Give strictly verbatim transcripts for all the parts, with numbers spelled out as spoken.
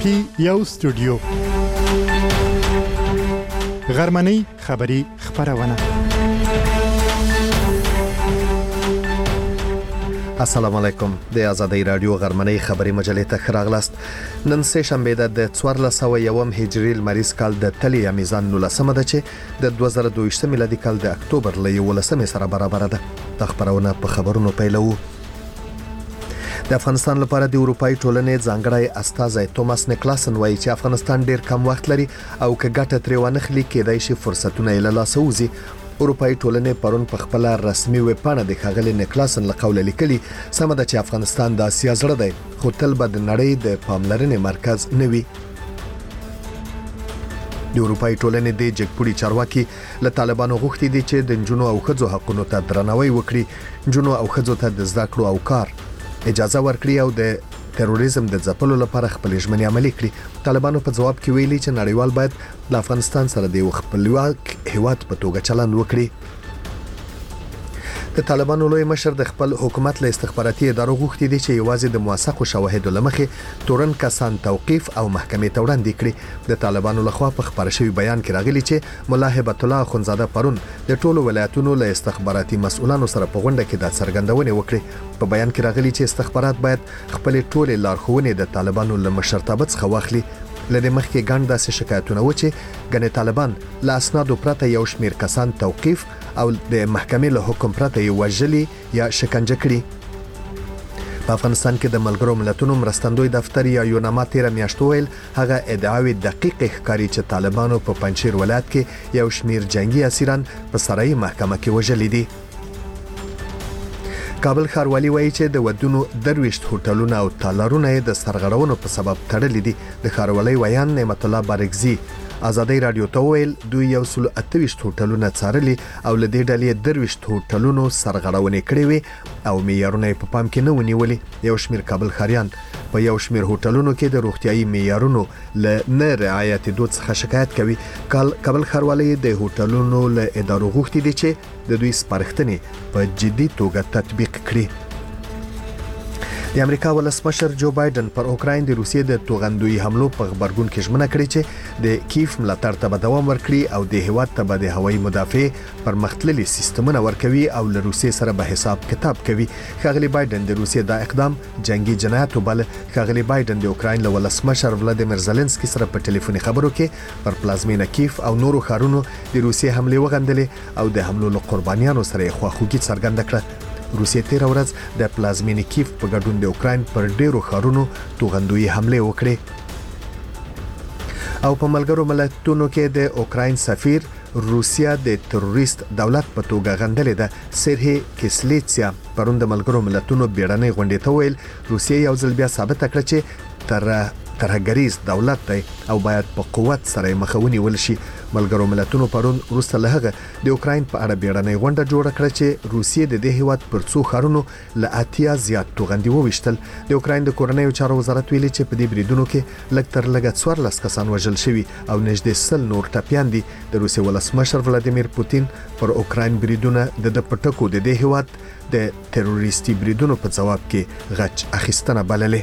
کراچي یو سټوډیو غرمنۍ خبري خبرونه. السلام علیکم. د آزادۍ رادیو غرمنۍ خبري مجلې ته خراغلاست. نن سه شنبه د څوارلس سوه یوم هجري لمریز کال د تلې میزان نولسمه ده چې د دوه زره دوه ویشت میلادي کال د اکتوبر له یولسمې سره برابر ده. د خبرونه په خبرونو پیلو. د افغانستان لپاره د اروپאי ټولنې ځانګړی استازی توماس نیکلاسن وایي چې افغانستان ډیر کم وخت لري او که ګټه ترې ونخلي کېدای شي فرصتونه یې له لاسه وځي. اروپאי ټولنې پرون په خپل رسمي ویب پاڼه د ښاغلي نیکلاسن له قوله لیکلي سمه ده چې افغانستان د اسیا زړه دی خو تل به د نړۍ د پاملرنې مرکز نه وي. د اروپאי ټولنې د جګپوړي چارواکي له طالبانو غوښتي دي چې د نجونو او ښځو حقوقو ته درناوی وکړي، نجونو او ښځو ته د زده کړو او کار اجازه ورکړي او د تروریزم د ځپلو لپاره خپل ژمنې عملي کړي. طالبانو په جواب کې ویلي چې نړیوال باید د افغانستان سره د خپلواک هیواد په توګه چلند وکړي. د طالبانو لوی مشر د خپل حکومت له استخباراتي ادارو غوښتي دي چې یوازې د موثقو شواهدو لمخې تورن کسان توقيف او محکمې ته وړاندې کړي. د طالبانو لخوا په خبر شوی بیان کې راغلي چې مولا هبت الله اخونزاده پرون د ټولو ولایتونو له استخباراتي مسؤلانو سره په غونډه کې د څرګندونې وکړي. په بیان کې راغلي چې استخبارات باید خپل ټولې لارښوونې د طالبانو له مشرتابه څخه واخلي. لدې مخکې ګڼ داسې شکایتونه و چې ګڼې طالبان له اسنادو پرته یو شمیر کسان توقيف او د محکمې له حکم پرته یې وژلي یا شکنجه کړي. په افغانستان کې د ملګرو ملتونو مرستندوی دفتر یا یوناما تیره میاشت ویل هغه ادعاوې دقیق ښکاري چې طالبانو په پنجشیر ولایت کې یو شمیر جنگي اسیران په سرایي محکمه کې وژلي دي. کابل ښاروالي وایي چې د ودونو درويشت هوټلونه او تالارونه د سرغړونو په سبب تړلي دي. د ښاروالي ویان نعمت الله بارکزي آزادۍ رادیو ته ویل دوی یو سل اتهویشت هوټلونه څارلي او له دې ډلې درويشت هوټلونو سرغړونې کړې وي او معیارونه په پام کې نه ونیولي. یو شمیر کابل ښاریان په یو شمیر هوټلونو کې د روغتيایي معیارونو له نه رعایت دوت څخه شکایت کوي. کابل ښاروالي د هوټلونو له ادارو غوښتي دي چې د دوی سپارښتنې په جدي توګه تطبیق کړي. د امریکا ولسمشر جو بایدن پر اوکراین د روسیې د توغندوی حملو په خبرګون کې ژمنه کړې چې د کیف ملاتړ ته دوام ورکړي او د هیواد ته د هوایي مدافع پرمختللي سیستمونه ورکوي او له روسیې سره به حساب کتاب کوي. ښاغلي بایدن د روسیې دا اقدام جنگي جنایت وباله. ښاغلي بایدن د اوکراین له ولسمشر ولادیمیر زيلنسکي سره په ټلیفوني خبرو کې پر پلازمینه کیف او نورو ښارونو د روسیې حمله وغندلې او د حملو له قربانیانو سره خواخوږي څرګنده کړه. روسیې تیر ورځ د پلازمینې کیف په ګډون د اوکراین پر ډیرو ښارونو توغندوی حمله وکړه او په ملګرو ملتونو کې د اوکراین سفیر روسیا د تروریست دولت په توګه غندلې ده. سرهی کسلیتسیا پرون د ملګرو ملتونو بیړنۍ غونډې ته ویل روسیا یو ځل بیا ثابت کړه چې تر ترهګریز دولت دی او باید په قوت سره مخاوني ولشي. ملګرو ملتونو پرون وروسته له هغه د اوکراین په اړه بیړنۍ غونډه جوړه کړه چې روسیې د دې هیواد پر څو ښارونو له اتیا زیات توغندي وویشتل. د اوکراین د کورنیو چارو وزارت ویلي چې په دې بریدونو کې لږ تر لږه څوارلس کسان وژل شوي او نږدې سل نور ټپیان دي. د روسیې ولسمشر ولادیمیر پوتین پر اوکراین بریدونه د د پټکو د دې هیواد د تروریستي بریدونو په جواب کې غچ اخیستنه بللې.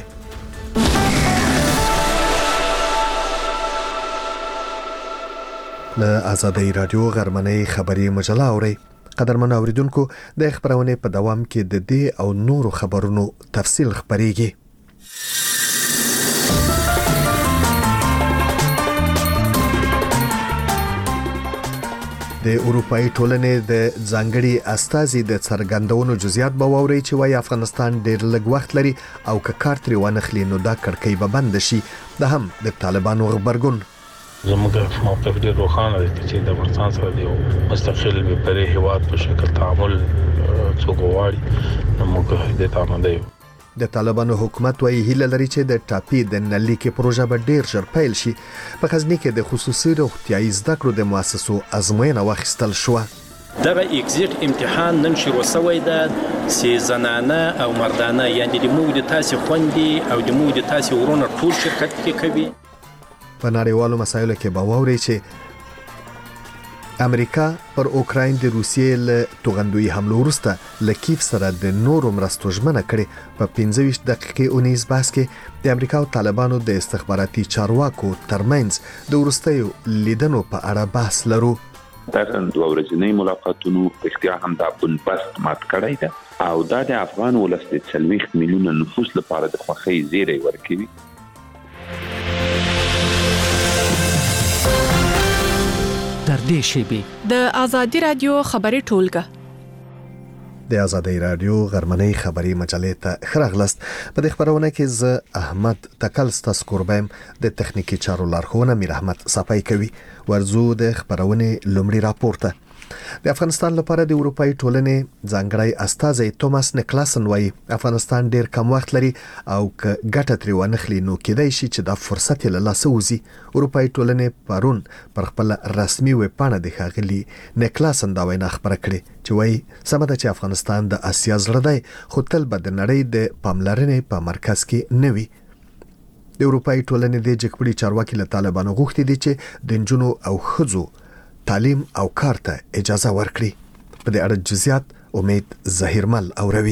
له آزادۍ رادیو غرمنۍ خبري مجله اوري. قدرمن اوریدونکو د خبرونه په دوام کې د دې او نورو خبرونو تفصیل خبريږي. د اروپאי ټولنې د ځانګړي استازي د څرګندونو جزئیات به ووري چې وايي افغانستان ډېر لږ وخت لري او که کار ترې ونخلي نو دا کړکۍ به بند شي. د هم د طالبانو خبرګون زموږ موقف ډېر روښانه دی چې د افغانستان سره د مستقل بهپري هیواد په شکل تعامل څوک غواړي نو موږ د تامندې. د طالبانو حکومت وايي هیله لري چې د ټاپي د نلیکي پروژه به ډېر ژر پیل شي. په غزني کې د خصوصي روغتيایي زده کړو د مؤسسو ازموینه واخیستل شو. دغه اگزیټ امتحان نن شروع شوی دی چې زنانه او مردانه یعنی د موږ د تاسو خوندې او د موږ د تاسو ورونه ټول شرکت کې کوي. په نړیوالو مسایلو کې به ووري چې امریکا پر اوکراین د روسیې له توغندوی حملو وروسته له کیف سره د نورو مرستو ژمنه کړې. په پنځه ویشت دقیقې اونیز بحث کې د امریکا او طالبانو د استخباراتي چارواکو ترمنځ د وروستیو لیدنو په اړه بحث لرو. دا دوه ورځنی ملاقاتونو اختیار هم د بنبست مات کړی ده او دا د افغان ولس د څلوېښت میلیونه نفوس لپاره د خوښۍ زیری ورکوي. تر دې شیبې د آزادي رادیو خبري ټولګه د آزادي رادیو غرمنۍ خبري مجلې ته خراغلست. په دې خبرونه کې ز احمد تکل ستاسو قربم د تخنیکی چارو لارښوونه میر احمد صفای کوي. ورزو د خبرونه لومړی راپورته. د افغانستان لپاره د اروپאי ټولنې ځانګړی استازی توماس نیکلاسن وايي افغانستان ډیر کم وخت لري او ک ګټه تری ونخلي نو کېدای شي چې دا فرصت له لاسه وځي. اروپאי ټولنې پرون پر خپل رسمي ویب پاڼه د ښاغلي نیکلاسن دا وینا خبره کړې چې وايي سمه ده چې افغانستان د اسیا زړه دی خو تل به د نړۍ د پاملرنې په مرکز کې نه وي. د اروپאי ټولنې د جګپړي چارواکي له طالبانو غوښتي دي چې د جنونو او خځو تعلیم او کار ته اجازه ورکړي. په دې اړه جزئیات امید ظهیرمل اوروي.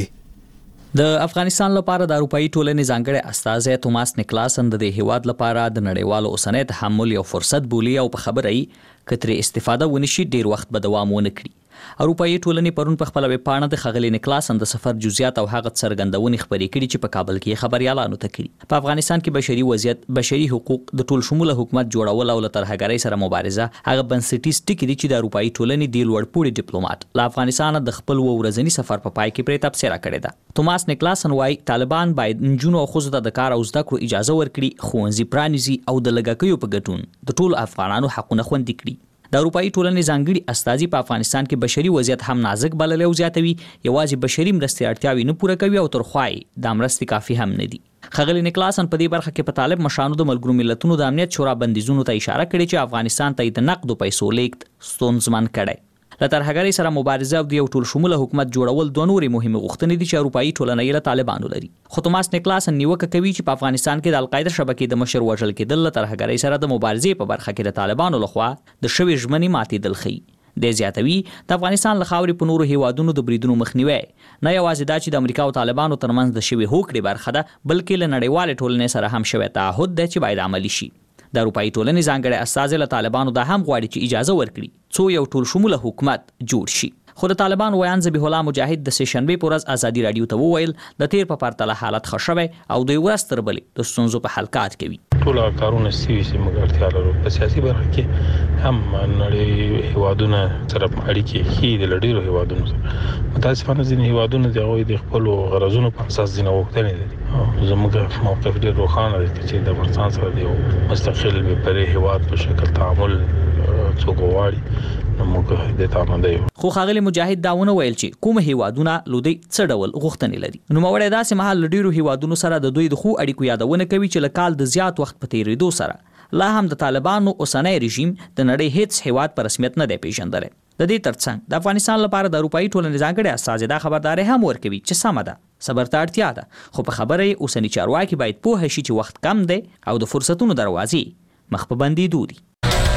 د افغانستان لپاره د اروپאי ټولنې ځانګړي استازی توماس نیکلاسن د هیواد لپاره د نړیوالو اوسنۍ تحمل یو فرصت بولی او په خبره یې کتري استفاده ونشي ډیر وخت به دوام ونه کړي. اروپאי ټولنې پرون په خپل ویب پاڼه د خغلی نیکلاسن د سفر جزئیات او هغه څرګندونې خبرې کړي چې په کابل کې خبريالانو ته کړي. په افغانستان کې بشري وضعیت، بشري حقوق، د ټول شموله حکومت جوړول او له ترهګرۍ سره مبارزه هغه بنسټیز ټکي دي چې د اروپאי ټولنې د لوړپوړي ډیپلوماټ له افغانستان د خپل ورځنی سفر په پای کې پرې تبصره کړې ده. توماس نیکلاسن وايي طالبان باید نجونو او ښځو ته د کار او زده کړو اجازه ورکړي، ښوونځي پرانیزي او د لګښتونو په ګټون د ټول افغانانو حقونه خوندي کړي. د اروپאי ټولنې ځانګړي استازي په افغانستان کې بشري وضعیت هم نازک بللی او زیاتوي، یوازې بشري مرستې اړتیاوې نه پوره کوي او تر خوای د مرستې کافي هم نه دي. خغلی نیکلاسن په دې برخه کې په طالب مشانو د ملګرو ملتونو د امنیت شورا بندیزونو ته اشاره کړې چې افغانستان ته د نقدو پیسو لیږد ستونزمن کړي. له ترهګرۍ سره مبارزه او د یو ټول شموله حکومت جوړول دوه نورې مهمه غوښتنې دي چې اروپאי ټولنه یې له طالبانو لري. خو توماس نیکلاسن نیوکه کوي چې په افغانستان کې د القاعده شبکې د مشر وژل کېدل له ترهګرۍ سره د مبارزې په برخه کې د طالبانو لخوا د شوې ژمنې ماتېدل ښيي. د زیاتوي د افغانستان له خاورې په نورو هیوادونو د بریدونو مخنیوي نه یوازې دا چې د امریکا او طالبانو ترمنځ د شوې هوکړې برخه ده، بلکې له نړیوال ټولنې سره هم شوی تعهد دی چې باید عملی شي. د اروپאי ټولنې ځانګړي استازی له طالبانو دا هم غواړي چې اجازه ورکړي څو یو ټول شموله حکومت جوړ شي. خو د طالبان ویان ذبیح الله مجاهد د سه شنبه په ورځ ازادي رادیو ته وویل د تیر په پرتله حالت ښه شوی او دوی ورځ تر بلې د ستونزو په حل کار کوي. ټول کارونه سوي چې موږ اړتیا لرو. په سیاسي برخه کې هم نړۍ هیوادونه سره اړیکې ښې دي، له ډېرو هیوادونو سره. متاسفانه ځینې هیوادونه د هغوی د خپلو غرضونو په اساس ځینې غوښتنې لري. زموږ موقف ډېر روښانه دی چې د افغانستان سره د یو مستقل بېپرې هیواد په شکل تعامل څوک غواړي نو موږ د تعامل یو. خو خغلی مجاهد داونه ویل چې کوم هیوادونه لودي څه ډول غوښتنې لري. نو موري داسې مهال ډیرو هیوادونو سره د دوی د خو اړیکو یادونه کوي چې لکال د زیات وخت په تیریدو سره لا هم د طالبانو اوسنۍ رژیم د نړۍ هیڅ هیواد په رسمیت نه دی پیژندل. د دې ترڅنګ د افغانستان لپاره د اروپאי ټولنې ځانګړي استازي دا خبرداري هم ورکوي چې سمه ده، صبر ته اړتیا ده، خو په خبره یې اوسنی چارواکي باید پوه شي چې وخت کم دی او د فرصتونو دروازې مخ په بندېدو دي.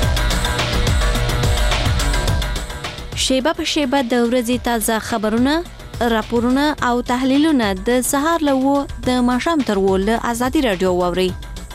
شیبه په شیبه د ورځې تازه خبرونه، راپورونه او تحلیلونه د سهار له و د ماښام تر و له آزادي رادیو واورئ.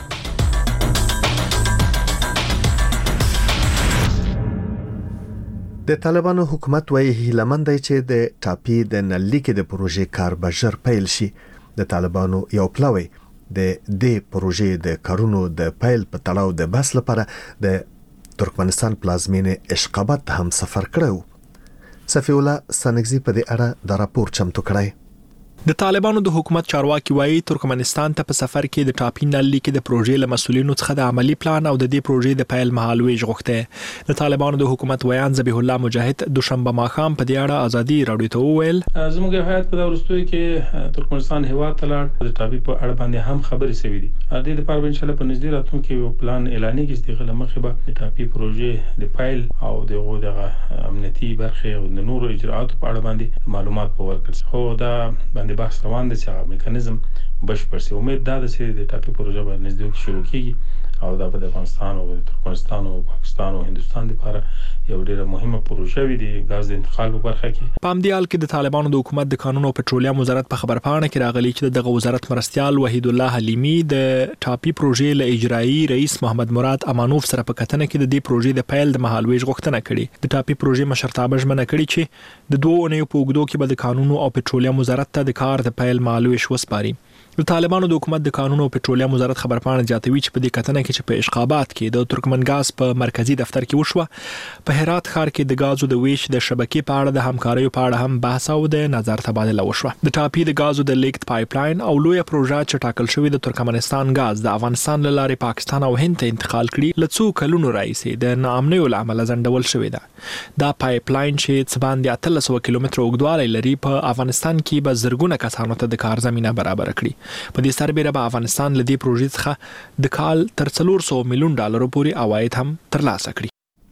د طالبانو حکومت وايي هیلمن دی چې د ټاپي د نللیکې د پروژې کار به ژر پیل شي. د طالبانو یو پلاوی د دې پروژې د کارونو د پیل په تړاو د بحث لپاره د ترکمنستان پلازمینې اشقابات هم سفر کړو. صفی الله سنگزی په دې اړه د راپور چمتو کړی. د طالبانو د حکومت چارواکي وایي ترکمنستان ته په سفر کې د ټاپي نللیکې د پروژې له مسولینو څخه د عملی پلان او د دې پروژې د پیل مهال ویش غوښته. د طالبانو د حکومت ویان ذبیح الله مجاهد دوشنبه ماښام په دې اړه ازادي رادیو ته وویل زموږ هیات په ورستوي کې ترکمنستان هیواد ته لاړ د ټاپي په اړه باندې هم خبرې شوې دي. د دې لپاره ان شاء الله په نږدې راتلونکي کې یو پلان اعلاني کې چې غل مخه به د ټاپي پروژې د پیل او دغه د امنیتي برخه او د نورو اجراءاتو په اړه باندې معلومات په ورکړي. خو دا باندې بحث روان دي چې میکانیزم بشپړ شي. امید دا ده چې د ټاپي پروژه به نږدې شروع کیږي او دا په افغانستان او ترکمنستان او پاکستان او هندستان لپاره یو ډیره مهمه پروژه وي د غاز د انتقال په برخه کې. په همدې حال کې د طالبانو د حکومت د قانون او پټرولیم وزارت په خبرپاڼه کې راغلي چې دغه وزارت مرستيال وحید الله حلیمی د ټاپي پروژې له اجرایی رئیس محمد مراد امانوف سره په کتنه کې د دې پروژې د پیل د مهالويش غوښتنه کړې. د ټاپي پروژې مشرتابه ژمنه کړې چې د دوه اونیو په اوږدو کې به د قانون او پټرولیم وزارت ته د کار د پیل مهالويش وسپاري. د طالبانو د حکومت د قانون او پټرولیم وزارت خبرپاڼه جاتوي چې په دې کتنه کې چې په اشقابات کې د ترکمنګاز په مرکزی دفتر کې وشوه، په هرات ښار کې د غازو د ویش د شبکې په اړه د همکارۍ په اړه هم بحث او د نظر تبادله وشوه. د ټاپي د غازو د لیکت پایپ لاین او لوی پروژه چې ټاکل شوی د ترکمنستان غاز د افغانستان له لارې پاکستان او هند ته انتقال کړي لڅو کلونو راځي د ناامنۍ لامل ځنډول شوی ده. دا پایپ لاین چې څه باندې اتلس سوه کیلومتره اوږدوالی لري په افغانستان کې به زرګونه کسانو ته د کار زمينه برابر کړي. په دې سربېره به افغانستان له دې پروژې څخه د کال تر څلور سوه میلیون ډالرو پورې عواید هم ترلاسه کړي.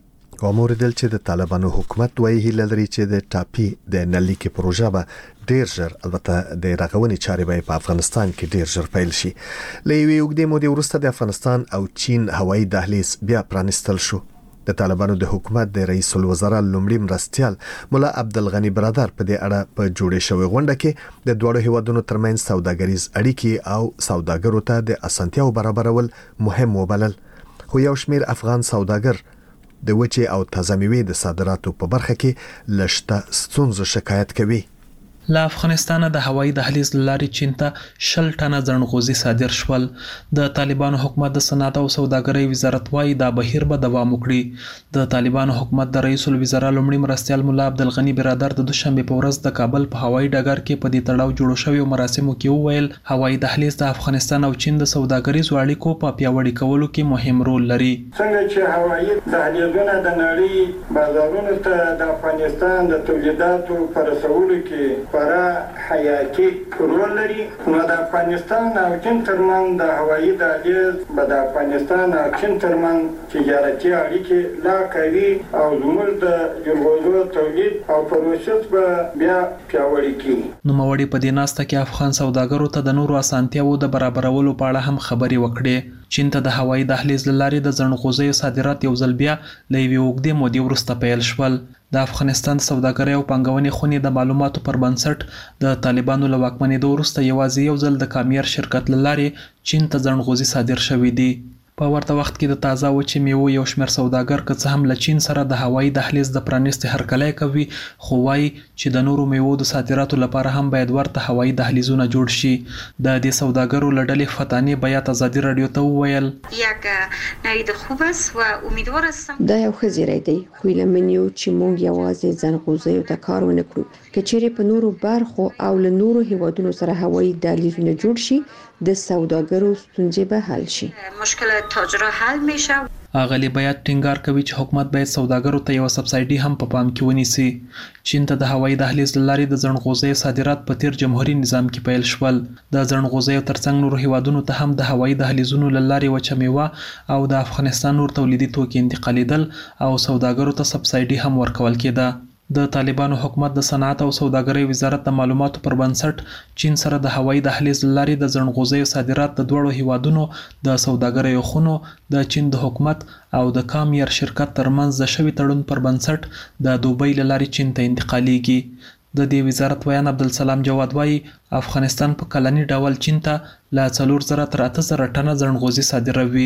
وامور دل چې د طالبانو حکومت وایي هیله لري چې د ټاپي د نلیکي پروژه به ډیر ژر البته د رغونې چارې به په افغانستان کې ډیر ژر پیل شي. له یوې اوږدې مودې وروسته د افغانستان او چین هوایي دهلیز بیا پرانستل شو. د طالبانو د حکومت د رئیس الوزرا لومړي مرستيال مولا عبدالغنی برادر په دې اړه په جوړې شوې غونډه کې د دوه هیوادونو ترمنځ سوداګریز اړیکې او سوداګرو ته د اسانتیاو برابرول مهم وبلل. خو یو شمېر افغان سوداګر د وچې او تازه میوې د صادراتو په برخه کې لشته ستونزو شکایت کوي. له افغانستان د هوایي دهلیز لارې چین ته شل ټنه زرنغوزي صادر شول. د طالبانو حکومت د صنعت او سوداګرۍ وزارت وايي دا بهیر به دوام وکړي. د طالبانو حکومت د رئیس الوزرا لومړي مرستيال مولا عبدالغنی برادر د دوشنبه په ورځ د کابل په هوایي ډګر کې په دې تړاو جوړ شوی مراسمو کې وویل هوایي دهلیز د افغانستان او چین د سوداګریزو اړیکو په پیاوړي کولو کې مهم رول لري. څنګه چې هوایي دهلیزونه د نړۍ بازارونو ته د افغانستان د تولیداتو پر رسولو کې خورا حیاتي رول لري، نو د افغانستان او چین ترمنځ د هوایي دهلیز به د افغانستان او چین ترمنځ تجارتي اړیکې لا قوي او زموږ د جلغوزو تولید او پروسس به بیا پیاوړي کړي. نوموړي په دې ناسته کې افغان سوداګرو ته د نورو اسانتیاوو د برابرولو په اړه هم خبرې وکړې. چین ته د هوایي دهلیز لارې د زرنغوزیو صادرات یو ځل بیا له یوې اوږدې مودې وروسته پیل شول. د افغانستان سوداګرۍ او پانګونې خونې د معلوماتو پر بنسټ د طالبانو له واکمنېدو وروسته یوازې یو ځل د کامیار شرکت له لارې چین ته زرنغوزي صادر شوي دي. په ورته وخت کې د تازه وچې میوو یو شمېر سوداګر که څه هم له چین سره د هوایي دهلیز د پرانیستې هرکلی کوي، خو وایي چې د نورو میوو د صادراتو لپاره هم باید ورته هوایي دهلیزونه جوړ شي. د دې سوداګرو له ډلې فتانې بیات ازادي راډیو ته وویل یک نوید خوب است و امیدوار هستم دا یو ښه زیری دی، خو هیله من یو چې موږ یوازې زرنغوزیو ته کار ونه کړو. که چیرې په نورو برخو او له نورو هیوادونو سره هوایي دهلیزونه جوړ شي د سوداګرو ستونزې به حل شي. مشکل تاجرها حل میشه. اغلی باید ټینګار کوي چې حکومت باید سوداګرو ته یو سبسایډي هم په پام کې ونیسي. چین ته د هوایي دهلیز لارې د زرنغوزیو صادرات په تیر جمهوریت نظام کې پیل شول. د زرنغوزیو ترڅنګ نورو هیوادونو ته هم د هوایي دهلیزونو لارې وچه میوه او د افغانستان نور تولیدي توکي انتقالیدل او سوداګرو ته سبسایډي هم ورکول کېده. د طالبانو حکومت د صنعت او سوداګرۍ وزارت د معلوماتو پر بنسټ چین سره د هوایي دهلیز لارې د زرنغوزیو صادرات د دوړو هیوادونو د سوداګرۍ خونو د چین د حکومت او د کامیار شرکت ترمنځ د شوي تړون پر بنسټ د دوبۍ لارې چین ته انتقالیږي. د دې وزارت ویان عبدالسلام جواد وايي افغانستان په کلني ډول چین ته لا څلور زره تر اته زره ټنه زرنغوزي صادروي.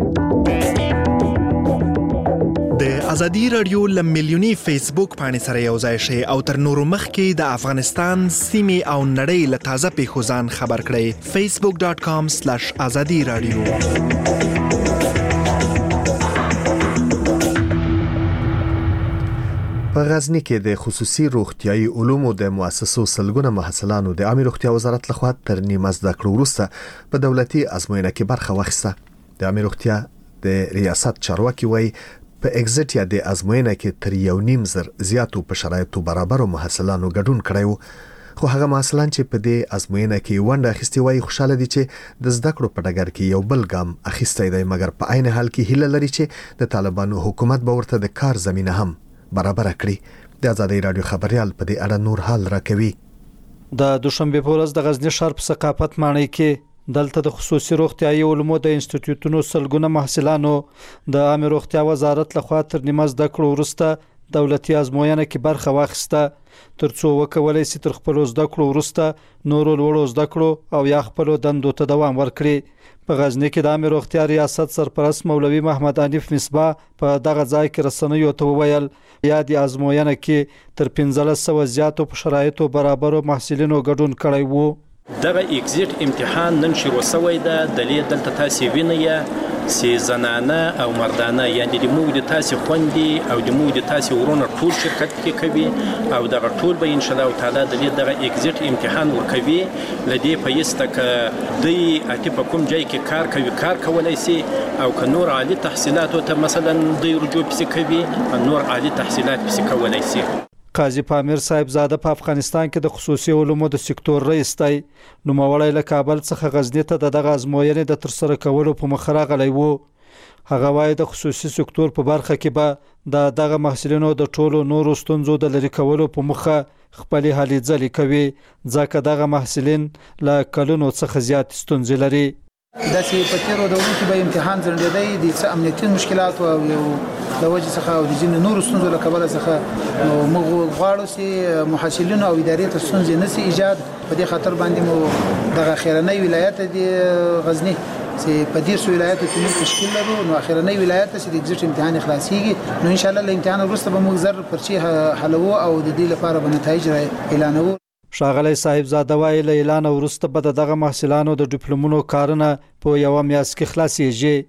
د ازادي رادیو ل ملیونی فیسبوک باندې سره یو ځای شي او تر نورو مخکې د افغانستان سیمې او نړۍ له تازه پیښو ځان خبر کړئ. facebook dot com slash azadi radio. په غزنی کې د خصوصي روغتیايي علومو د مؤسسو سلګونه محصلانو د عامه روغتیا وزارت لخوا تر نیمه زده کړو وروسته په دولتي ازموینه کې برخه واخیسته. د عامه روغتیا د ریاست چارواکي وایي په ایگزیټ یا د ازموینه کې تر یو نیم زر زیاتو په شرایطو برابرو محصلانو ګډون کړی وو، خو هغه محصلان چې په دې ازموینه کې ونډه اخیستې وایي خوشاله دي چې د زده کړو په ډګر کې یو بل ګام اخیستی دی، مګر په عین حال کې هیله لري چې د طالبانو حکومت به ورته د کار زمینه هم برابر کړي. د ازادي رادیو خبريال په دې اړه نور حال راکوي. د دوشنبه په ورځ د غزنی ښار په ثقافت ماڼۍ کې دلته د خصوصي روغتیايي علومو د انسټیټیوټونو سلګونه محصلانو د عامه روغتیا وزارت لخوا تر نیمه زده کړو وروسته دولتي ازموینه کې برخه واخیسته ترڅو وکولای شي تر خپل زده کړو وروسته نورو لوړو زده کړو او یا خپل دندو ته دوام ورکړي. په غزنی کې د عامه روغتیا ریاست سرپرست مولوي محمد حنیف مصباح په دغه ځای کې رسنیو ته وویل یا د ازموینه کې تر پنځلس سوه زیاتو په شرایطو برابرو محصلینو ګډون کړی وو. دغه اگزیټ امتحان نن شروع شوی ده. د دې دلته تاسو وینئ چې زنانه او مردانه یعنی د موږ د تاسو خوندې او د موږ د تاسو ورونه ټول شرکت کې کوي او دغه ټول به ان شاء الله تعالی د دې دغه اگزیټ امتحان ورکوي. لدی په یسته ک دی اته په کوم ځای کې کار کوي کار کولای شي او ک نور عالی تحصیلات ته مثلا دی رجوع پس کوي نور عالی تحصیلات پس کولای شي. قاضي پامیر صاحب زاده په افغانستان کې د خصوصي علومو د سکتور رئیس دی. نوموړی له کابل څخه غزنی ته دغه ازموینې د ترسره کولو په مخ راغلی وو. هغه وایي د خصوصي سکتور په برخه کې به د دغه محصلینو د ټولو نورو ستونزو د لرې کولو په مخه خپل هلې ځلې کوي ځکه دغه محصلین له کلونو څخه زیات ستونزې لري. د سی په تیرو دورو کې به امتحان ځنډېدی د څه امنیتي مشکلات او یو د وجې څخه او د ځینو نورو ستونزو له کبله څخه موږ غواړو چې محصلینو او ادارې ته ستونزې نه سي ایجاد. په دې خاطر باندې مو دغه اخرنی ولایت د غزنی چې په دې سو ولایت کې موږ تشکیل لرو نو اخرنی ولایت چې د اگزیټ امتحان خلاصيږي نو ان شاء الله له امتحان وروسته به موږ زر پرچی حلو او د دې لپاره به نتایج اعلانوو. ښاغلی صاحب زاده وایي له اعلان وروسته به دغه محصلانو د ډیپلومونو کارونه په یوه میاشت کې خلاصیږي.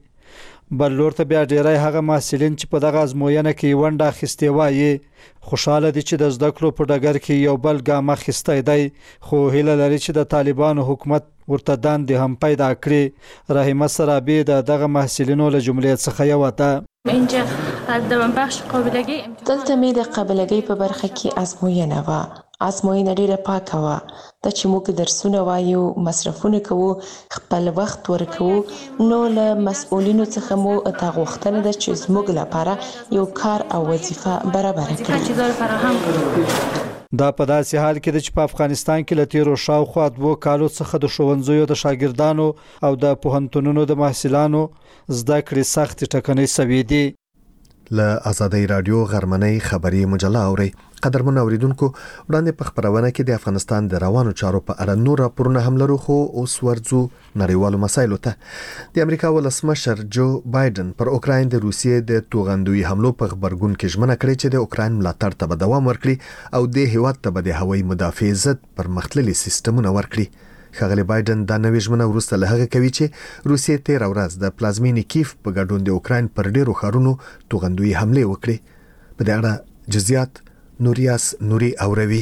بل لور ته بیا ډیری هغه محصلین چې په دغه ازموینه کې ونډه اخیستې وایي خوشاله دي چې د زده کړو په ډګر کې یو بل ګام اخیستی دی خو هیله لري چې د طالبانو حکومت ورته دندې هم پیدا کړي. رحیمه سرابی د دغه محصلینو له جملې څخه یوه ده. اینجا د بخش قابلګي دلته مې د قابلګي په برخه کې ازموینه و. ازموینه ډیره پاکه وه. د چې موږ درسونه وایو مصرفونه کوو خپل وخت ورکوو نو له مسؤلینو څخه مو ته غوښتنه ده چې زموږ لپاره یو کار او وظیفه برابر کړي. دا په داسې حال کې ده چې په افغانستان کې له تیرو شاوخوا دوو کالو څخه د ښوونځیو د شاګردانو او د پوهنتونونو د محصلانو زده کړې سختې ټکنۍ سوي دي. له آزادۍ رادیو غرمنۍ خبري مجله اوري. قدرمن اوریدونکو وړاندې په خبرونه کې د افغانستان د روانو چارو په اړه نور راپورونه هم لرو خو اوس ورځو نړیوالو مسایلو ته. د امریکا ولسمشر جو بایدن پر اوکراین د روسیې د توغندوي حملو په خبرګون کې ژمنه کړې چې د اوکراین ملاتړ ته به دوام ورکړي او د هیواد ته به د هوایي مدافع ضد پرمختللي سیستمونه ورکړي. ښاغلی بایدن دا نوې ژمنه وروسته له هغه کوي چې روسیې تېره ورځ د پلازمینې کیف په ګډون د اوکراین پر ډیرو ښارونو توغندوي حملې وکړې. په دې اړه جزئیات نوریاس نوري اوروي.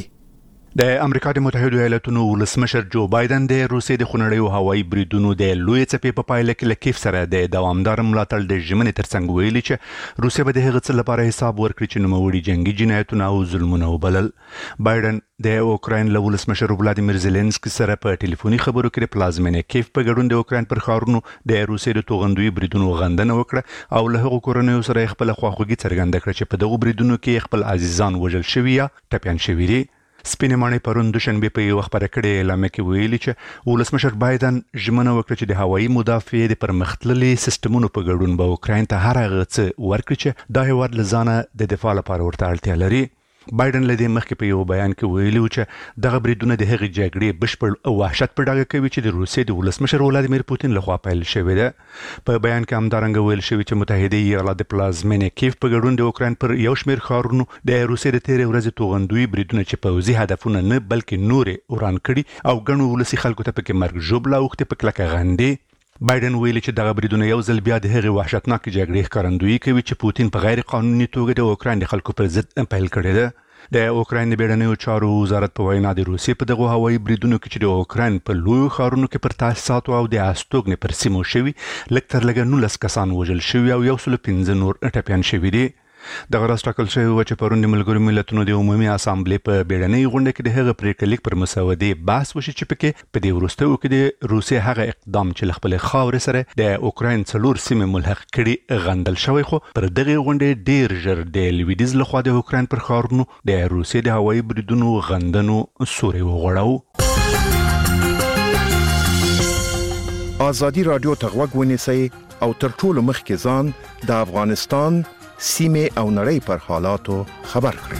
د امریکا د متحده ایالاتونو ولسمشر جو بایدن د روسیې د خونړیو هوایي بریدونو د لوی څپې په پایله کې له کیف سره د دوامدار ملاتړ د ژمنې ترڅنګ ویلي چې روسیه به د هغه څه لپاره حساب ورکړي چې نوموړي جنگي جنایتونه او ظلمونه وبلل. بایدن د اوکراین له ولسمشر ولادیمیر زيلنسکي سره په ټلیفوني خبرو کې د پلازمینې کیف په ګډون د اوکراین پر ښارونو د روسیې د توغندوي بریدونو غندنه وکړه او له هغو کورنیو سره خپل خواخوږي څرګنده کړه چې په دغو بریدونو کې خپل عزیزان وژل شوي یا ټپیان شوي دي. سپینې ماڼۍ پرون دوشنبه په یو خبره کړې اعلامیه کې ویلي چې ولسمشر بایدن ژمنه وکړه چې د هوایي مدافعې د پرمختللي سیستمونو په ګډون به اوکراین ته هر هغه څه ورکړي چې دا هیواد له ځانه د دفاع لپاره ورته اړتیا لري. بایدن له دې مخکې په یو بیان کې ویلي و چې دغه بریدونه د هغې جګړې بشپړ وحشت په ډاګه کوي چې د روسیې د ولسمشر ولادیمیر پوتین لخوا پیل شوې ده. په بیان کې همدارنګه ویل شوي چې متحده ایالات د پلازمینې کیف په ګډون د اوکراین پر یو شمېر ښارونو د روسیې د تېرې ورځې توغندوي بریدونه چې پوځي هدفونه نه بلکې نورې وران کړي او ګڼو ولسي خلکو ته پکې مرګ ژوبله اوښتې په کلکه غندي. بایدن ویلي چې دغه بریدونه یو ځل بیا د هغې وحشتناکې جګړې ښکارندویي کوي چې پوتین په غیر قانوني توګه د اوکراین د خلکو پر ضد پیل کړې ده. د اوکراین د بیړنیو چارو وزارت په وینا د روسیې په دغو هوایي بریدونو کې چې د اوکراین په لویو ښارونو کې پر تاسیساتو او د استوګنې پر سیمو شوي لږ تر لږه نولس کسان وژل شوي او یو سل پنځه نور ټپیان شوي دي. دغه راز ټاکل شوی و چې پرون د ملګرو ملتونو د عمومي اسامبلې په بیړنۍ غونډه کې د هغه پریکړه لیک پر مسودې بحث وشي چې پکې په دې وروستیو کې د روسیې هغه اقدام چې له خپلې خاورې سره د اوکراین څلور سیمې ملحق کړي غندل شوی خو پر دغه غونډې ډیر ژر د لویدیځ لخوا د اوکراین پر ښارونو د روسیې د هوایي بریدونو غندنو سوري وغوړاو. ازادي رادیو ته غوږ ونیسئ او تر ټولو مخکې ځان د افغانستان سیمه او نړۍ پر حالاتو خبر کړئ.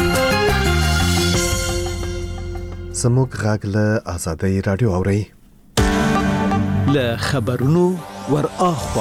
زموږ غږ له ازادي رادیو اورئ. له خبرونو ور اخوا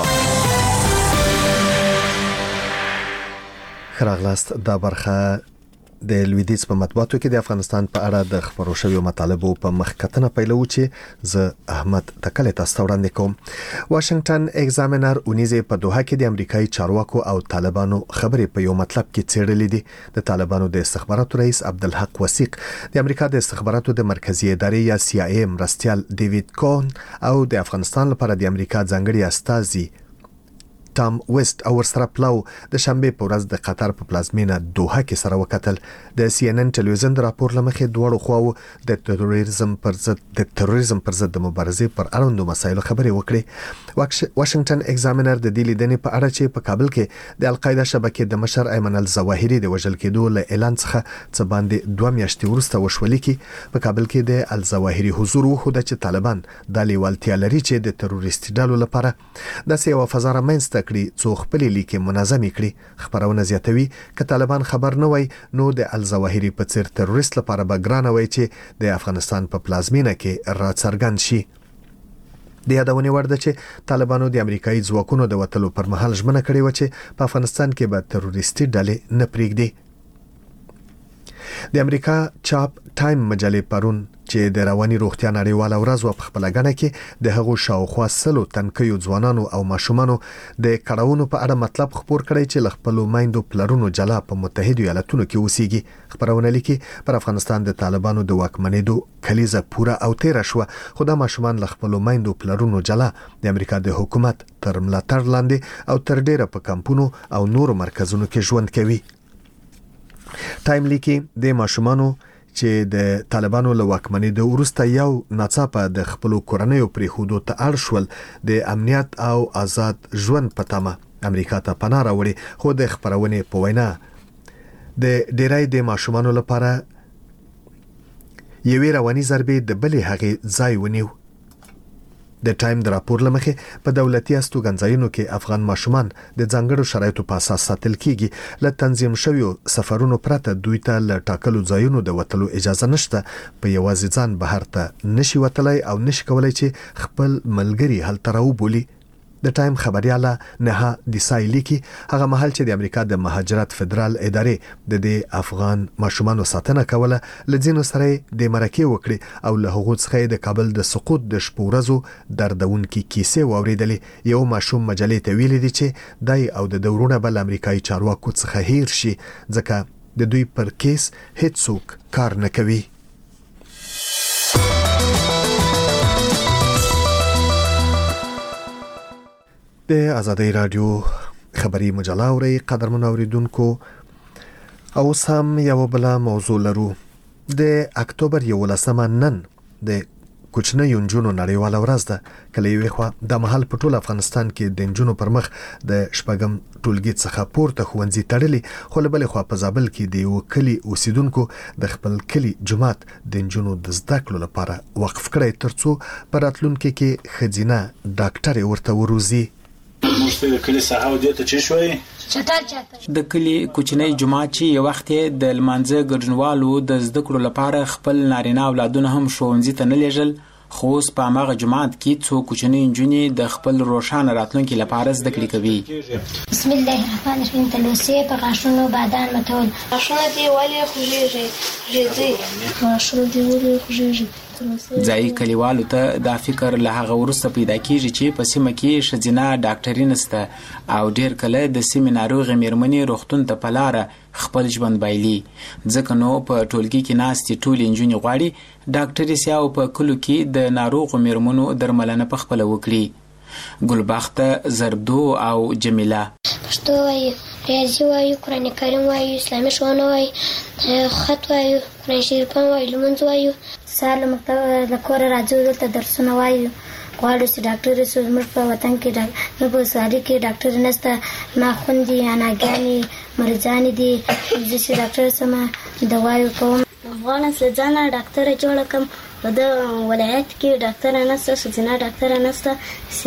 خراغلاست دا برخه د لویدیځ په مطبوعاتو کې د افغانستان په اړه د خبرو شویو مطالبو په مخکتنه پیلو چې زه احمد تکل تاسو وړاندې کوم. واشنگټن ایگزامینر اونیزه په دوحه کې د امریکایي چارواکو او طالبانو خبرې په یو مطلب کې څېړلې دي. د طالبانو د استخباراتو رئیس عبدالحق وثیق، د امریکا د استخباراتو د مرکزی ادارې یا سی آی ای مرستیال ډیوډ کون او د افغانستان لپاره د امریکا ځانګړي استازي تام ویست او ورسره پلاو د شنبه په ورځ د قطر په پلازمینه دوحه کې سره وکتل. د سی ان ان ټلویزیون د راپور لمخې دوړو خواو د تروریزم پر ضد د تروریزم پر ضد د مبارزې پر اړوندو مسایلو خبرې وکړې. واشنگټن ایگزامینر د دې لیدنې په اړه چې په کابل کې د القاعده شبکې د مشر ایمن الظواهری د وژل کېدو له اعلان څخه څه باندې دوه میاشتې وروسته وشولې کې په کابل کې د الظواهری حضور وخوده چې طالبان د لیوالتیا لري چې د تروریستي ډلو لپاره د سیوا فزاره منځ کړي څو خپل لیکي منظم کړي. خبرونه زیاتوي ک طالبان خبر نه وای نو د الظواهری په څیر تروریست لپاره بګرانه وای چې د افغانستان په پلازمینه کې راڅرګند شي. د یادونه ورده چې طالبانو د امریکایي ځواکونو د وټلو پر مهال ژمنه کړې و چې په افغانستان کې به تروریستي ډلې نه پرېږدي. د امریکا چاپ ټایم مجلې پرون چې د رواني روغتیا نړیواله ورځ په خپل غنه کې د هغو شاوخوا سلو تنکیو ځوانانو او ماشومانو د کړهونو په اړه مطلب خبر کړی چې خپل مایندو پلرونو جلا په متحده ایالاتونو کې اوسېږي. خبرونه لیکي پر افغانستان د طالبانو د واکمنېدو کلیزه پوره او تیر شو، خو د ماشومان خپل مایندو پلرونو جلا د امریکا د حکومت تر ملاتړ لاندې او تر ډیره په کمپونو او نورو مرکزونو کې ژوند کوي. ټایم لیکي د ماشومانو چې د طالبانو له واکمنۍ د وروسته یو ناڅاپه د خپل کورنیو پرې خودو ته اړ شول د امنیت او آزاد ژوند په تمه امریکا ته پناه راوړي، خو د خبرونې په وینا د ډیرای د ماشومانو لپاره یوې رواني ضربې د بلې هغې ځای ونیو. د ټایم د راپور لمخې په دولتي استوګنځایونو کې افغان ماشومان د ځانګړو شرایطو په اساس ساتل کیږي. له تنظیم شویو سفرونو پرته دوی ته له ټاکلو ځایونو د وټلو اجازه نشته. په یوازې ځان بهر ته نشي وتلای او نشي کولای چې خپل ملګری هلته راوبولي. د ټایم خبرياله نه دیسای لیکي هغه محل چې د امریکا د مهاجرت فدرال ادارې د دې افغان ماشومانو ساتنه کوله لځینو سره د مرکه وکړي او له هغو څخه د کابل د سقوط د شپورزو دردونکي کیسې واوریدلې. یو ماشوم مجلې ته ویل دي چې دای او د دورونه بل امریکایي چارواکو څخه هیر شي ځکه د دوی پر کیس هیڅوک کار نه کوي. د ازادي رادیو خبري مجله اوري قدرمن اوریدونکو او سم یو بل موضوع لرو. د اکتوبر یولسمه نن د کوچنۍ نجونو نړیواله ورځ ده. کله یو خو د محل په ټول افغانستان کې د نجونو پر مخ د شپږم ټولګي څخه پورته خوندزي تړلي، خو له بل خو په زابل کې د یو کلی اوسیدونکو د خپل کلی جماعت د نجونو د زده کړو لپاره وقف کړی ترڅو پر راتلونکي کې خزینه ډاکټر ورته وروزي. مشته د کلی صحه او دته چی شوي چتر چتر د کلی کوچنۍ جماعت چې یو وخت د لمانځه ګډونوالو د زده کړو لپاره خپل نارینه اولادونه هم ښوونځي ته نه لیږل، خو اوس په هغه جماعت کې څو کوچنۍ نجونې د خپل روښانه راتلونکي لپاره زده کړې کوي. بسم الله الرحمن الرحیم. تلوسه په غاښونو بادان متول غاښونه دی ولې خوږیږي ریځي غاښونه دی ولې خوږیږي. ځای کلیوالو ته دا فکر له هغه وروسته پیدا کیږي چې په سیمه کې ښځینه ډاکټري نشته او ډیر کله د سیمې ناروغې میرمنې روغتون ته په لاره خپل ژوند بایلي. ځکه نو په ټولګي کې ناستې ټولې نجونې غواړي ډاکټري سي او په کلو کې د ناروغو میرمنو درملنه په خپله وکړي. ګلبخته، زردو او جمیله پښتو وایي، ریاضي وایي، قرآن کریم وایي، اسلامي ښوونه وایي، خط وایي، قرآن شریفان وایي، لمونځ وایي. سهار له مکتبه له کوره راځو دلته درسونه وایو. غواړو چې ډاکټر شو. زموږ په وطن کې زموږ په ساري کې ډاکټر نشته، ما خوندي اناګانې مریضانې دي. زه چې ډاکټر سم دوايو کوم غواړم چې ځان ډاکټر جوړ کړم په د ولایت کې ډاکټر نشته ښځینه ډاکټر نشته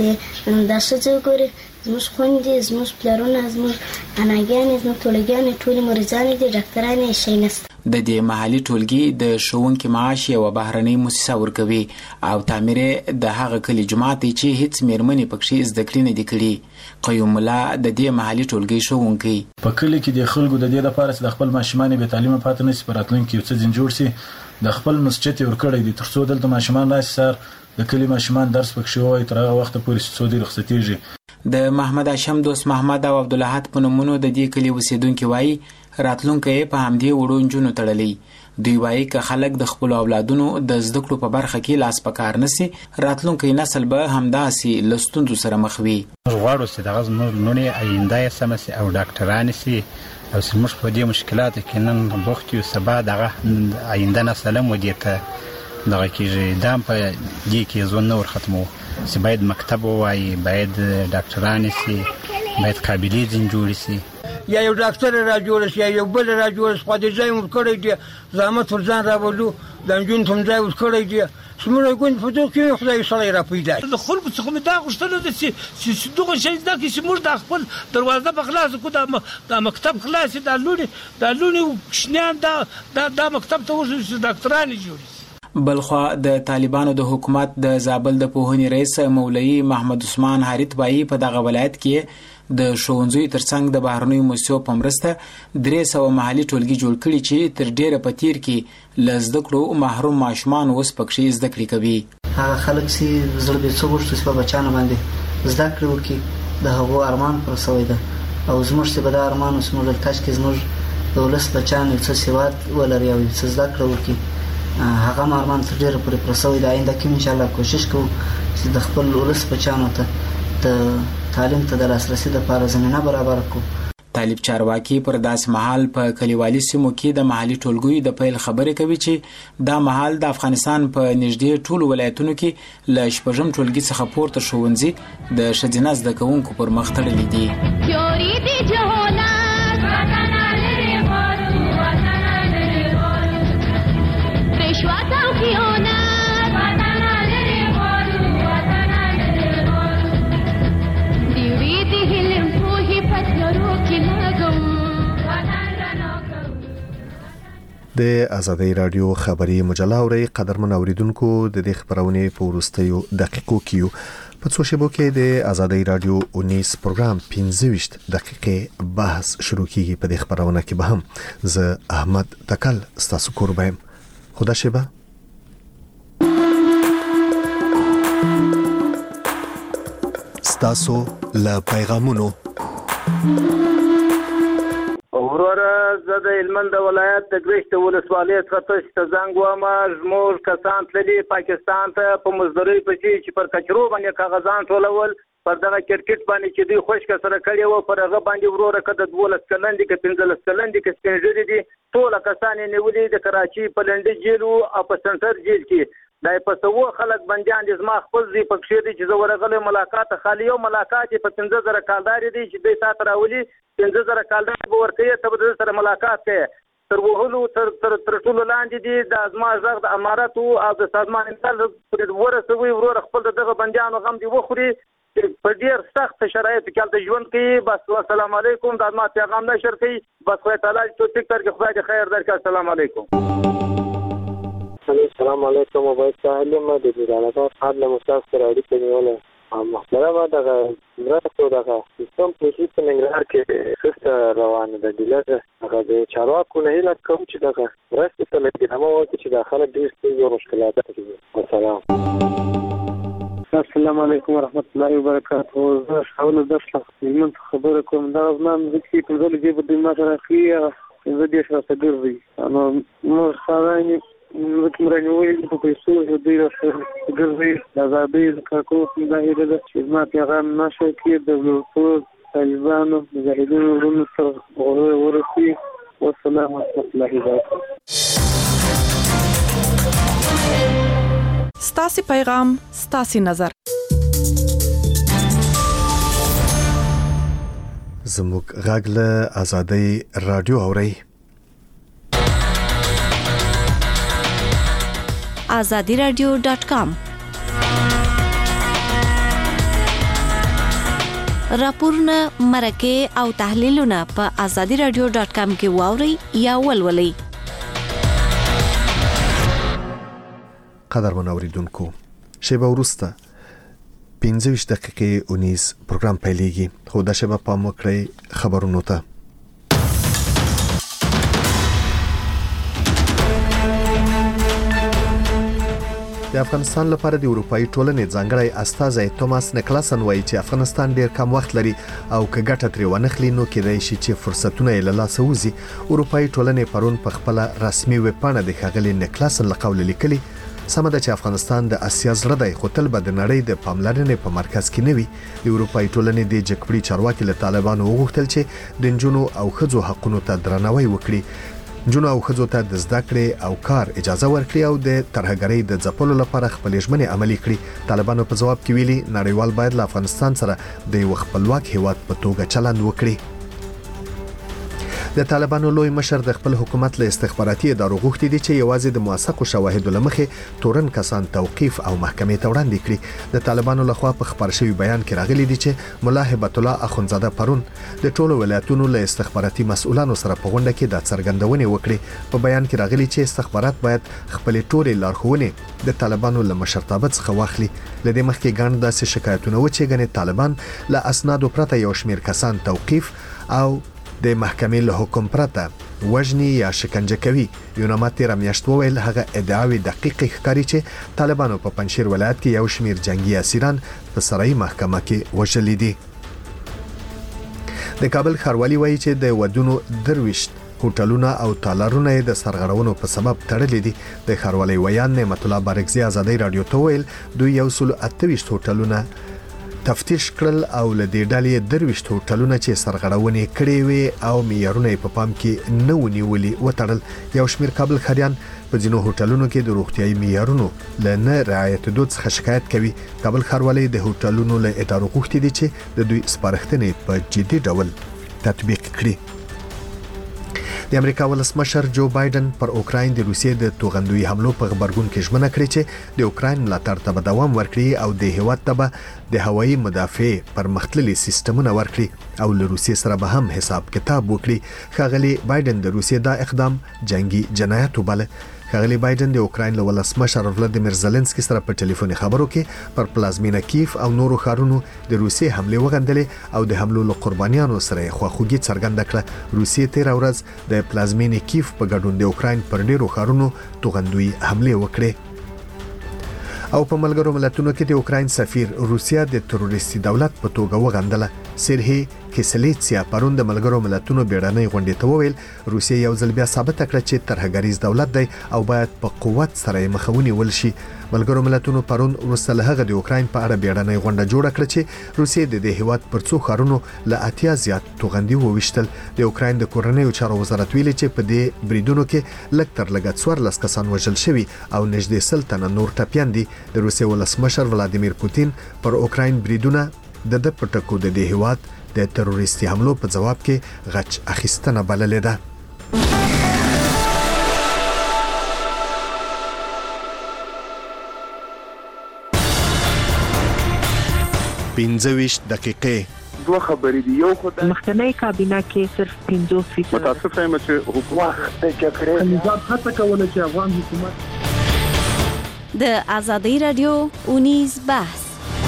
چې دا ښځې ګوري زموږ خوندې زموږ پلرونه زموږ اناګانې زموږ ټولګیانې ټولې مریضانې دي ډاکټران یې شی نشته. د دې محلي ټولګي د ښوونکي معاش یوه بهرنۍ موسسه ورکوي او تعمیر د هغه کلي جومات دی چې هیڅ میرمنې پکښې زده کړې نه دي کړي. قیوم الله د دې محلي ټولګي ښوونکی په کلي کې د خلکو د دې لپاره چې د خپل ماشومان بې تعلیمه پاتې نه شي په راتلونکي کې یو څه ځین جوړ شي د خپل مسجد یې ورکړی دی تر څو دلته ماشومان راشي سر د کلي ماشومان درس پکښې ووایي تر هغه وخته پورې چې څو دوی رخصتېږي. د محمد هاشم دوست محمد او عبدالاحد په نومونو د دې کلي اوسېدونکي وایي راتلونکی په همدې وړو نجونو تړلی. دوی وایي که خلک د خپلو اولادونو د زده کړو په برخه کې لاس په کار نسي راتلونکی نسل به همداسې له ستونزو سره مخ وي. موږ غواړو چې دغه زموږ لوڼې آینده یې سمه سي او ډاکټرانې سي او چې موږ په دې مشکلاتو کې نن بوخت یو سبا دغه آینده نسل هم ودې ته دغه کېږي دا هم په دې کې ژوند نه ورختمو چې باید مکتب ووایي باید ډاکټرانې سي باید قابلې ځین جوړې سي یا یو ډاکټر را جوړ شي یا یو بل را جوړ شي خو دې ځای مو کړی دی زحمت ور ځان راوړو د نجونو ته ځای ور کړی دی سمره ګون په دوه کې خدای سره را پیدا د خلکو څخه مې دا غوښتنه ده چې دغه شی دا کې موږ د خپل دروازه په خلاص کو د مکتب خلاص د لونی د لونی شنان دا د مکتب ته ورسې ډاکټران جوړي. بلخوا د طالبانو د حکومت د زابل د پوهنې رئیس مولوي محمد عثمان حارث بایی په دغه ولایت کې د ښوونځیو ترڅنګ د بهرنیو موسسو په مرسته درې سوه محلي ټولګي جوړ کړي چې تر ډیره په تیر کې له زده کړو محروم ماشومان اوس پکښې زده کړې کوي. هغه خلک چې زړه بې څه غوښتو چې په بچیانو باندې زده کړې وکړي د هغو ارمان پوره سوی ده او زموږ چې به دا ارمان اوس زموږ د کاش کې زموږ د ولس بچیان یو څه سواد ولري او یو څه زده کړه وکړي هغه ارمان تر ډیره پورې پوره سوی ده. آینده کې انشاءالله کوشش کوو چې د خپل ولس بچیانو ته د تعلیم ته د لاسرسي لپاره زمینه برابر کړو. طالب چارواکي پر داسې مهال په کلیوالي سیمو کې د محلي ټولګیو د پیل خبرې کوي چې دا مهال د افغانستان په نږدې ټولو ولایتونو کې له شپږم ټولګي څخه پورته ښوونځي د ښځینه زده کوونکو پر مخ تړلي دي. د آزادۍ رادیو خبری مجله اوري قدرمن اوریدونکو د دې خبرونه په ورستیو دقیقو کې په څو شیبو کې د آزادۍ رادیو اونیس پروګرام پنځه ویشت دقیقې بحث شروع کیږي. په دې خبرونه کې به هم ز احمد تکل ستاسو قربایم خدا شبه ستاسو ل پیغامونو وروره زه د هلمند ولایت د ګرشت ولسوالۍ څخه تاسو ته زنګ وایم. زموږ کسان تللي پاکستان ته په مزدورۍ پسې چې پر کچرو باندې کاغذان ټولول پر دغه کرکټ باندې چې دوی خوشکه سره کړی وو پر هغه باندې وروره که د دولس کلن دي که پنځلس کلن دي که سپین ږیري دي ټوله کسان یې نیولي د کراچۍ په لنډي جیل او په سنټر جیل کې دا په څو خلک بندیان دي. زما خپل ځای پکښې دی چې زه ورغلی ملاقات خالي یو ملاقات یې په پنځه زره کالدارې دی چې دوی تا ته راولي پنځه زره کالدار به ورکوي ته به د سره ملاقات کوي تر وهلو تر تر ټولو لاندې دي د زما غږ د اماراتو او د سازمان امداد ورسوي وروره خپل دغه بندیانو غم دي وخوري په ډېر سخت شرایطو کې هلته ژوند کوي. بس السلام علیکم دا زما پیغام نشر کوي بس خدای تعالی توفیق درکړي خدای دې خیر درکړي. السلام علیکم. السلام علیکم وبای سالم د دې علاقه خپل مستاف سره اړیکه نیولې محترمه دغه مرستو دغه سیستم په هیڅ منګلار کې سست روانه ده دلته هغه د چارواکو نه هیله کوم چې دغه مرستو ته لګیدمه وکړي چې داخله ډېر ستونزې مشکلات دي. السلام السلام علیکم ورحمت الله وبرکاته. زه شاول درس من خبره کوم دا زما مزکی په ځل کې په دې ما سره خلیه زه دې سره ګرځي نو نو سره مکمرنوي په پیسو دوی راځي ګرځي د آزادۍ کاکو د هیله د خدمت پیغام نشه کې د ټول طالبانو مجاهدینو ورونو سره ورسي. والسلام ورحمت الله وبرکاته. ستاسو پیغام ستاسو نظر زموږ غږ له آزادۍ رادیو اوري. azadi radio dot com. راپورونه مرکه او تحلیلونه په azadi radio dot com کې واوري یا ولولئ. قدرمن اوریدونکو، شیبه وروسته پنځه ویشت دقیقې اونیز پروګرام پیلېږي، خو دا شیبه پام وکړئ خبرونو ته. د افغانستان لپاره د اروپאי ټولنې ځانګړی استازی توماس نیکلاسن وایي چې افغانستان ډیر کم وخت لري او که ګټه ترې ونخلي نو کېدای شي چې فرصتونه یې له لاسه وځي. اروپאי ټولنې پرون په خپل رسمي ویب پاڼه د ښاغلي نیکلاسن له قوله لیکلي سمه ده چې افغانستان د اسیا زړه دی، خو تل به د نړۍ د پاملرنې په مرکز کې نه وي. د اروپאי ټولنې د جګپړي چارواکي له طالبانو وغوښتل چې د نجونو او ښځو حقونو ته درناوی وکړي، نجونو او ښځو ته د زده کړې او کار اجازه ورکړي او د ترهګرۍ د ځپلو لپاره خپلې ژمنې عملي کړي. طالبانو په ځواب کې ویلي نړیوال باید له افغانستان سره د یو خپلواک هیواد په توګه چلند وکړي. د طالبانو لوی مشر د خپل حکومت له استخباراتي ادارو غوښتي دي چې یوازې د موثقو شواهدو له مخې تورن کسان توقیف او محکمې ته وړاندې کړي. د طالبانو لخوا په خبر شوی بیان کې راغلي دي چې ملا هبت الله اخونزاده پرون د ټولو ولایتونو له استخباراتي مسؤلانو سره په غونډه کې د څرګندونې وکړي. په بیان کې راغلي چې استخبارات باید خپل ټولې لارښوونې د طالبانو له مشرتابه څخه واخلي. لدې مخکې ګڼ داسې شکایتونه و چې ګڼې طالبان له اسنادو پرته یو شمیر کسان توقیف او د محکمې له حکم پرته وژني یا شکنجه کوي. یوناما تیره میاشت وویل هغه ادعاوې دقیقې ښکاري چې طالبانو په پنجشیر ولایت کې یو شمیر جنگي اسیران په سرایي محکمه کې وژلي دي. د کابل ښاروالي وایي چې د ودونو درویشت هوټلونه او تالارونه د سرغړونو په سبب تړلي دي. د ښاروالي ویان نعمت الله بارکزي ازادي رادیو ته ویل دوی یو سل اته ویشت هوټلونه تفتیش کړل او له دې ډلې درویشت هوټلونه چې سرغړونې کړې وي او معیارونه په پام کې نه ونیولي وتړل. یو شمیر کابل ښاریان په ځینو هوټلونو کې د روغتیايي معیارونو له نه رعایتېدو څخه شکایت کوي. کابل ښاروالي د هوټلونو له ادارو غوښتي دي چې د دوی سپارښتنې په جدي ډول تطبیق کړي. د امریکا ولسمشر جو بایدن پر اوکراین د روسیې د توغندوی حملو په خبرګون کې ژمنه کړې چې د اوکراین ملاتړ ته به دوام ورکړي او د هیواد ته به د هوایي مدافع پرمختللي سیستمونه ورکړي او له روسیې سره به هم حساب کتاب وکړي. ښاغلي بایدن د روسیې دا اقدام جنگي جنایت وباله. ښاغلي بایدن د اوکراین له ولسمشر ولادیمیر زيلنسکي سره په ټلیفوني خبرو کې پر پلازمینه کیف او نورو ښارونو د روسیې حمله وغندلې او د حملو له قربانیانو سره خواخوږي څرګنده کړه. روسیې تیر ورځ د پلازمینه کیف په ګډون د اوکراین پر ډیرو ښارونو توغندوی حمله وکړه. او په ملګرو ملتونو کې د اوکراین سفیر روسیا د تروریستي دولت په توګه وغندله. سرهی کیسلیتسیا پرون د ملګرو ملتونو بیړنۍ غونډې ته وویل روسیا یو ځل بیا ثابت کړه چې ترهګریز دولت دی او باید په قوت سره مخاوني ولشي. ملګرو ملتونو پرون وروسته له هغه د اوکراین په اړه بیړنۍ غونډه جوړه کړه چې روسیا د دې هیواد پر څو ښارونو له اتیا زیات توغندي وویشتل. د اوکراین د کورنیو چارو وزارت ویلي چې په دې بریدونو کې لږ تر لږه څوارلس کسان وژل شوي او نږدې سل تنه نور ټپیان دي. د روسیې ولسمشر ولادیمیر پوتین پر اوکراین بریدونه د د پټکو د دې هیواد د تروریستي حملو په جواب کې غچ اخیستنه بللې ده. پنځه ویشت دقیقې دوه خبرې دي. یو خدای مخکنی کابینه کې صرف پنځوس فیصد متاسف یم چې حکومت د جګړې نظام هڅه کوله چې افغان حکومت د ازادي رادیو اونیز بحث.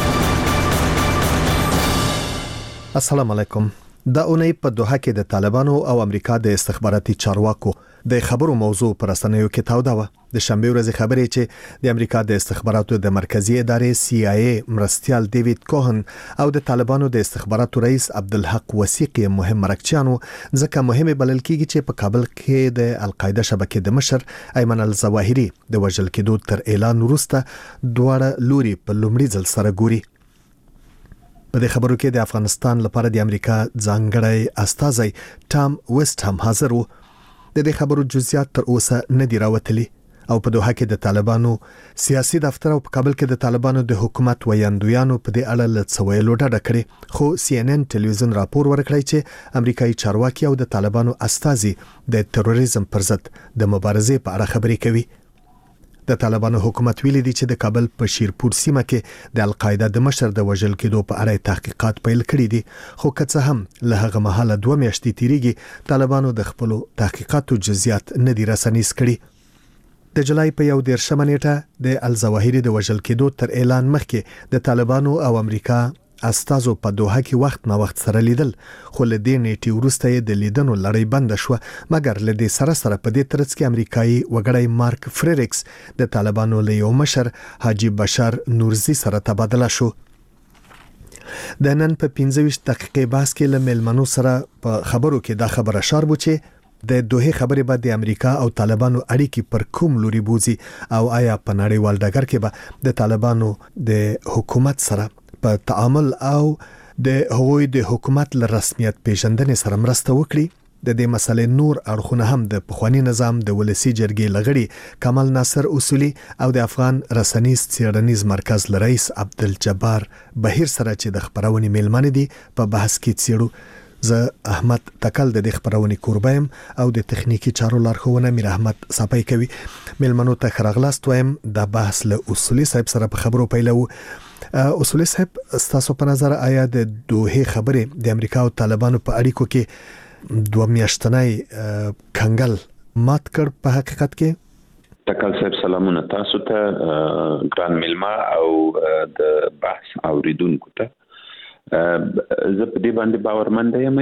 السلام علیکم. دا اونۍ په دوحه کې د طالبانو او امریکا د استخباراتي چارواکو د خبرو موضوع پر رسنیو کې تاوده و. د شنبه ورځې خبرې چې د امریکا د استخباراتو د مرکزی ادارې سی آی ای مرستيال ډیوډ کوهن او د طالبانو د استخباراتو رئیس عبدالحق وثیقي مهم مرکچیانو ځکه مهمه بلل کیږي چې په کابل کې د القاعده شبکې د مشر ایمن الظواهری د وژل کېدو تر اعلان وروسته دواړه لوري په لومړي ځل سره ګوري. په دې خبرو کې د افغانستان لپاره د امریکا ځانګړی استازی ټام ویسټ هم حاضر وو. د دې خبرو جزئیات تر اوسه نه دی راوتلي او په دوحه کې د طالبانو سیاسي دفتر او په کابل کې د طالبانو د حکومت ویاندویانو په دې اړه لڅویلو ډډه کړې. خو سی ان ان ټلویزیون راپور ورکړی چې امریکایي چارواکي او د طالبانو استازي د تروریزم پر ضد د مبارزې په اړه خبرې کوي. د طالبانو حکومت ویلي دی چې د کابل په شیرپور سیمه کې د القاعده د مشر د وژل کېدو په اړه تحقیقات پیل کړي دي، خو که څه هم له هغه مهاله دوه میاشتې تیریږي طالبانو د خپل تحقیقاتو جزئیات نه دي رسنیز کړي. د جولای په یو دیرشمه نیټه د الظواهری د وژل کېدو تر اعلان مخکې د طالبانو او امریکا استازو په دوحه کې وخت نا وخت سره لیدل، خو له دې نیټې وروسته یې د لیدنو لړۍ بند شو، مګر له دې سره سره په دې ترڅ کې امریکایي وګړی مارک فریریکس د طالبانو له یو مشر حاجی بشار نورزی سره تبادله شو. د نن په پنځه ویشت دقیقې بحث کې له میلمنو سره په خبرو کې دا خبره شار بو چې د دوه خبرې بعد د امریکا او طالبانو اړیکې پر کوم لوري بوزي او آیا په نړیوال ډګر کې به د طالبانو د حکومت سره په تعامل او د هغوی د حکومت له رسمیت پیژندنې سره مرسته وکړي. د دې مسلې نور اړخونه هم د پخوانی نظام د ولسی جرګې لغړي کمال ناصر اصولي او د افغان رسنیز څیړنیز مرکز رئیس عبدالجبار بهیر سره چې د خبرونې میلمانه دي په بحث کې څیړو. زه احمد تکل د خبرونې کوربایم او د تخنیکی چارو لارښوونه میر احمد صاحب کوي. میلمنو ته خراغلاست وایم د بحث له اصولي صاحب سره په خبرو پیلو. اصولي صاحب ستاسو په نظر آیا د دوه خبرې د امریکا او طالبانو په اړیکو کې دوه میاشتنۍ کنګل مات کړ په حقیقت کې؟ تکل صاحب سلامونه تاسو ته ګران میلما او د بحث اوریدونکو ته. زه په دې باندې باورمند یم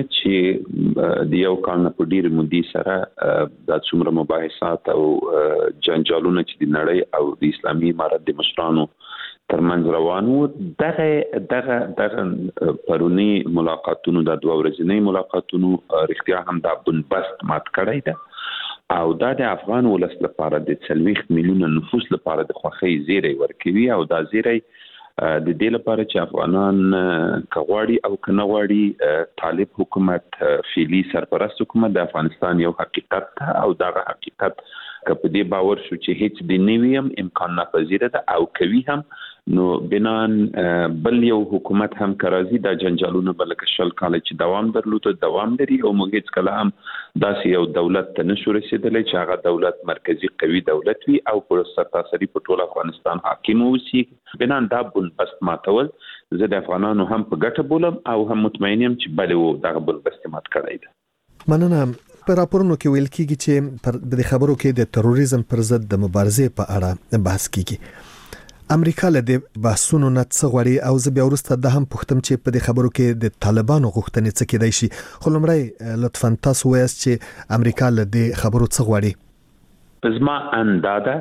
چې د یو کال نه په ډیر مودې سره د څومره مباحثات او جنجالونه چې د نړۍ او د اسلامي امارت د مشرانو ترمنځ روان وو، دغه دغه دغه پرونی ملاقاتونو د دوه ورځې ملاقاتونو رښتیا هم د بنبست مات کړی ده او دا د افغان ولس لپاره د څلوېښت میلیونه نفوس لپاره د خوښۍ زیری ورکوي او دا زیری د دې لپاره چې افغانان کغواړي او کنه غواړي طالب حکومت فعلی سرپرست حکومت د افغانستان یو حقیقت او دا حقیقت که په دې باور شو چې هیڅ د نیویم امکان ناپذیره ده او کوي هم نو بنان بل یو حکومت هم کرازي د جنجالونو بلکې شل کال چې دوام درلود دوام لري او موږ هیڅ کله هم داسې یو دولت ته نشو رسیدلی چې هغه دولت مرکزی قوي دولت وي او پر سرتاسري په ټول افغانستان حاکم وي. بنان دا بل بس ماتول زه د افغانانو هم په ګټه بولم او هم مطمئن یم چې بل وو دغه بل بس مات کړی ده. مننه. په راپورونو کې ویل کیږي چې پر د خبرو کې د تروریزم پر ضد د مبارزې په اړه بحث کیږي. امریکا له دې بحثونو نه څه غواړي او زه بیا وروسته د هم پوښتم چې په دې خبرو کې د طالبانو غوښتنې څه کېدای شي، خو لومړی لطفاً تاسو وایاست چې امریکا له دې خبرو څه غواړي. زما اندازه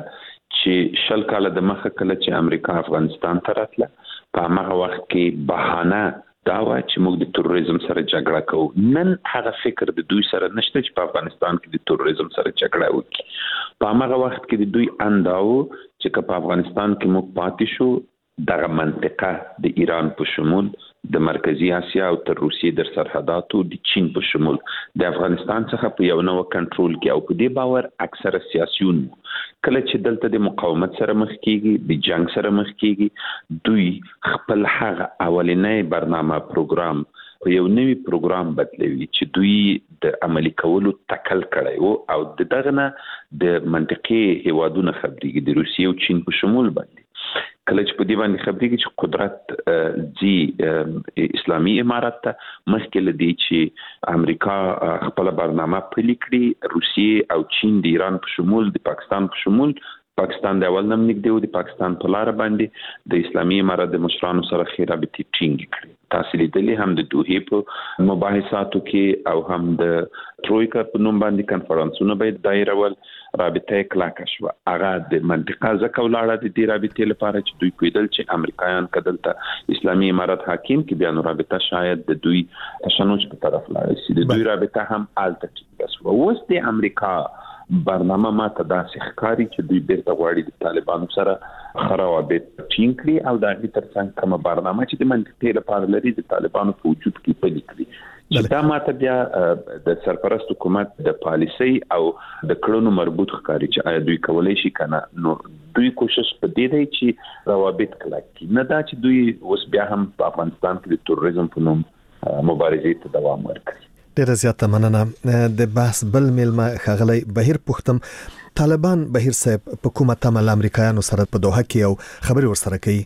چې شل کال د مخه کله چې امریکا افغانستان ته راتله په هغه وخت کې بهانه دا و چې موږ د تروریزم سره جګړه کوو. نن هغه فکر د دوی سره نشته چې په افغانستان کې د تروریزم سره جګړه وکړي. په هغه وخت کې د دوی انداو چې په افغانستان کې موږ پاتې شو دغه منطقه د ایران په شمول د مرکزی اسیا او تر روسیې در سرحداتو د چین په شمول د افغانستان څخه په یو نو کنټرول کې او په دې باور اکثره سیاسيون کله چې دلته د مقاومت سره مخ کیږي د جنگ سره مخ کیږي دوی خپل هغه اولنۍ برنامه پروګرام په یو نوی پروګرام بدلوي چې دوی د عملي کولو تکل کړی وو او د دغه نه د منطقي هیوادونو خبرېږي د روسیې او چین په شمول باندې کله چې په دې باندې خبرېږي چې قدرت جی اسلامي امارت ته مخکې لدی چې امریکا خپل برنامه پلي کړی روسیې او چین د ایران په شمول د پاکستان په شمول پاکستان د اول نم نږدې و د پاکستان په لار باندې د اسلامي امارت د مشرانو سره خې رابطې ټینګ کړې. تاسو لیدلې هم د دوه په مباحثاتو کې او هم د ترویکا په نوم باندې کنفرانسونه به دایره ول رابطه کلاکه شو. هغه د منطقه ځکه ولاړه د دې رابطې لپاره چې دوی کویدل چې امریکایان کدلته اسلامي امارت حاکم کې بیا نو رابطه شاید د دوی تشنج په طرف لاړ شي. د دوی رابطه هم آلته ټینګه شو. اوس د امریکا برنامه ما ته داسې ښکاري چې دوی بیرته غواړي د طالبانو سره خرابات ټینګ کړي او د هغې ترڅنګ کومه برنامه چې د منطقې لپاره لري د طالبانو په وجود کې پلي کړي چې دا ما ته بیا د سرپرست حکومت د پالیسۍ او د کړنو مربوط ښکاري چې آیا دوی کولی شي که نه. نو دوی کوشش په دې دی چې روابط کلک کړي، نه دا چې دوی اوس بیا هم په افغانستان کې د تروریزم په نوم مبارزې ته دوام ورکړي. ډیره زیاته مننه. د بحث بل میلمه خغلی بهیر پختم طالبان بهیر صاحب په کومه تمه له امریکایانو سره په دوحه کې او خبري ورسره کوي؟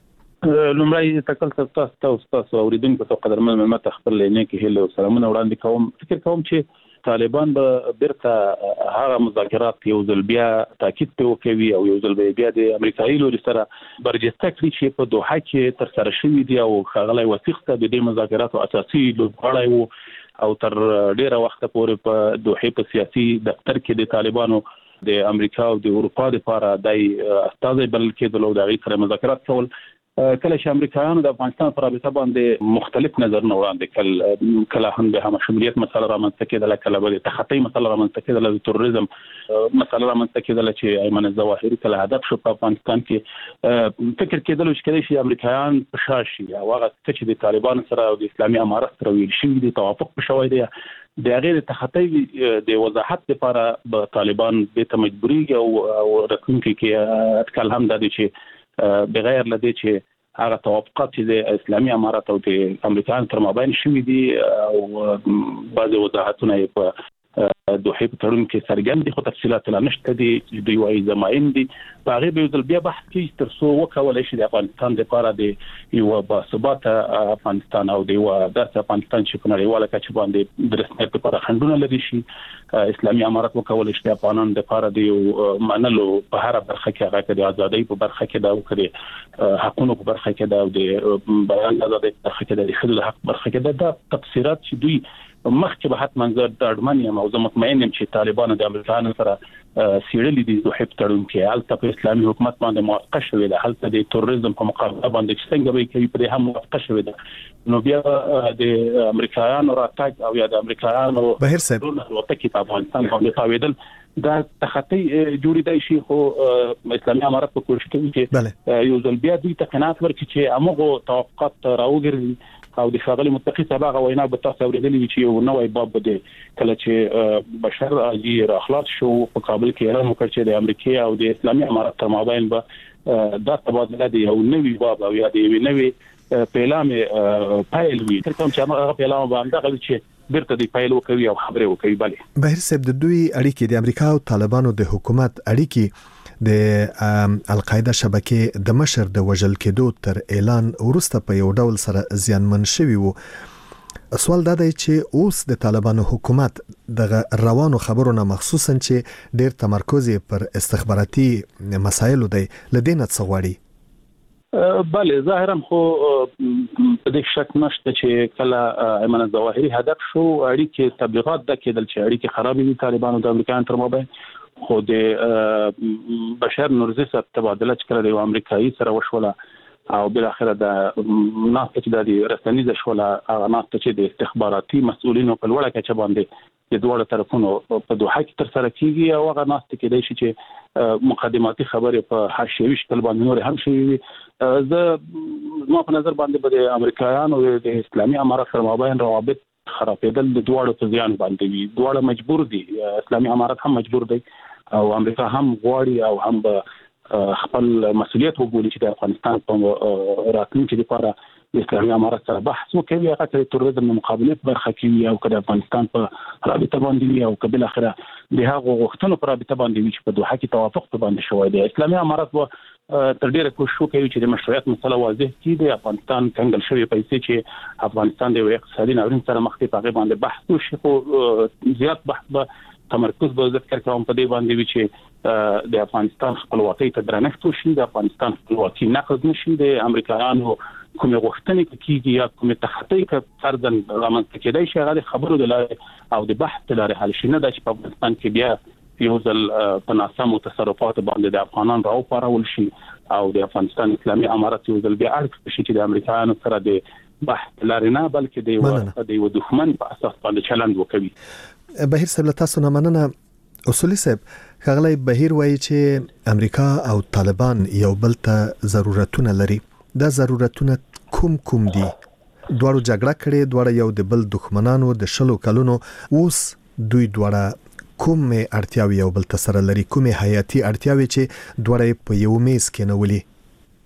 لومړی تکل تاسو تاسو تاسو اوریدونکو ته قدرمن ملت خپل لینه کې هله سلامونه وړاندې کوم. فکر کوم چې طالبان به بیرته هغه مذاکرات یو ځل بیا تاکید کوي او یو ځل بیا د امریکایي لوري سره برجسته کړي چې په دوحه کې تر سره شوی دی او خغلی وثیق ته د دې مذاکراتو اساسي لوبغاړی وو او تر ډیره وخت پورې په دوحه په سیاسي دفتر کې د طالبانو د امریکا او د اروپا لپاره د استازي بل کې د لوډاغي سره مذاکرات کول. کله چې امریکایانو د افغانستان پر رابطه باندې مختلف نظرونه وړاندې کړل، کله هم د هم شمولیت مسله رامنځته کېدله، کله به د تخطي مسله رامنځته کېدله، د تروریزم مسله رامنځته کېدله چې ایمن الظواهري کله هدف شو په افغانستان کې. فکر کېدل چې کله چې امریکایان په شاشي او هغه چې د طالبان سره او د اسلامي امارت سره ویل شوی دی توافق شوی دی د غیر تخطي د وضاحت لپاره به طالبان به ته مجبوري او راتلونکي کې اټکل هم د چې بغیر لدی چې هغه توافقات چې د اسلامي امارات او د امریکایانو تر مابین شوي دي او بعض وضاحتونه په دوحه په تړون کې څرګند دي، خو تفصیلات لا نشته دي. دوی وايي زماین دي په هغه به ځل بیا بحث کوي تر څو وکولای شي د افغانستان لپاره د یو باثبات افغانستان او د یو داسې افغانستان چې په نړیواله کچه باندې د رسمیت لپاره خنډونه لري شي. اسلامي امارات وکولای شي د افغانانو لپاره د یو منلو په هر برخه کې هغه د ازادۍ په برخه کې دا او کړي حقوقو په برخه کې دا او د بیان ازادۍ په برخه کې د خلکو حق برخه کې دا تفسیرات چې دوی مخکې به حتما زه د اډمن یم او زه مطمئن یم چې طالبانو د امریکایانو سره سیړلې دي دوحه په تړون کې هلته په اسلامي حکومت باندې موافقه شوې ده، هلته د تروریزم په مقابله باندې چې څنګه به کوي په دې هم موافقه شوې ده. نو بیا د امریکایانو راتګ او یا د امریکایانو بهیر صاحب وتکي په افغانستان باندې تاویدل دا تخطي جوړیدای شي، خو اسلامي امارات په کوشش کوي چې یو ځل بیا دوی ته قناعت ورکړي چې هغه توافقات راوګرځي او د ښاغلي متقي صاحب هغه وینا به تاسو اورېدلې چې یو نوې باب به کله چې بشر علي اخلاص شو په کابل کې اعلان وکړ چې د امریکا او د اسلامي امارات تر مابین به دا تبادله دی یو نوې باب او یا د یو نوې پیغام پایل وي. تر کوم چې هغه پیغام باندې غوړي چې بیرته دی پایل وکوي او خبره وکوي. بله بهیر صاحب د دوی اړیکې د امریکا او طالبانو د حکومت اړیکې د القاعده شبکې د مشر د وژل کېدو تر اعلان وروسته په یو ډول سره زیانمن شوی وو. سوال دا دی چې اوس د طالبانو حکومت د روانو خبرونو مخصوصا چې ډیر تمرکز پر استخباراتي مسایلو دی لدینه څغوړي. بله ظاهرا خو په دې شک نشته چې کله ایمن الظواهري هدف شو اړیکې تبلیغات د کېدل چې اړیکې خرابې دي طالبانو د امریکایانو تر مابین، خو د بشر نورزي سره تبادله چې کله د امریکایي سره وشوله او بل اخره د ناسته چې د رسنیزه شوله هغه ناسته چې د استخباراتي مسؤلینو په لوړه کچه باندې د دوه طرفونو په دوحه کې تر سره کیږي او هغه ناسته کې دی چې مقدماتي خبرې په حاشیوي شکل باندې نور هم شوي. زه ما په نظر باندې به د امریکایانو او د اسلامي امارات سره مابین روابط خرابېدل د دوه په ځان باندې وي. دوه مجبور دي، اسلامي امارات هم مجبور دي او امریکا هم غواړي او هم به خپل مسؤلیت وګوري چې د افغانستان په راتلونکي لپاره د اسلامي امارات سره بحث وکړي، هغه د تروریزم مقابله په برخه کې او د افغانستان په رابطه باندې او قبل اخره د هغه غوښتنو په رابطه باندې چې په دوحه کې توافق په باندې شوی دی. اسلامي امارات و تر ډیره کوشش کوي چې د مشروعیت مسله واضح کړي، د افغانستان کنګل شوی پیسې چې افغانستان د اقتصادي ناورین سره مخ دی په هغه باندې بحث وشي، خو زیات بحث به تمرکز به ذکر کوم په دې باندې وی چې د افغانستان خپلواکۍ ته درنښت وشي، د افغانستان خپلواکي نقض نشي، د امریکایانو کومه غوښتنې کیږي یا کومه تخطي کې فرضاً رامنځته کېدای شي هغه خبرو د لارې او د بحث د لارې حل شي، نه د چې په افغانستان کې بیا یو ځل په ناسمو تصرفات باندې د افغانان راو پارول شي او د افغانستان اسلامي امارات یو ځل بیا اړ شي چې د امریکایانو سره د بحث لارې نه بلکې د یو دښمن په اساس باندې چلند وکوي. بهیر صاحب تاسو نه مننه. اصولي صاحب خغلی بهیر وایي چې امریکا او طالبان یو بل ته ضرورتونه لري. دا ضرورتونه کوم کوم دي؟ دوړو جګړه کړي، دوړو یو د بل دښمنانو د شلو کلونو، اوس دوی دوړه کوم اړتیاوي یو بل ته سره لري، کوم حیاتي اړتیاوي چې دوړې په یو میز کې نولي؟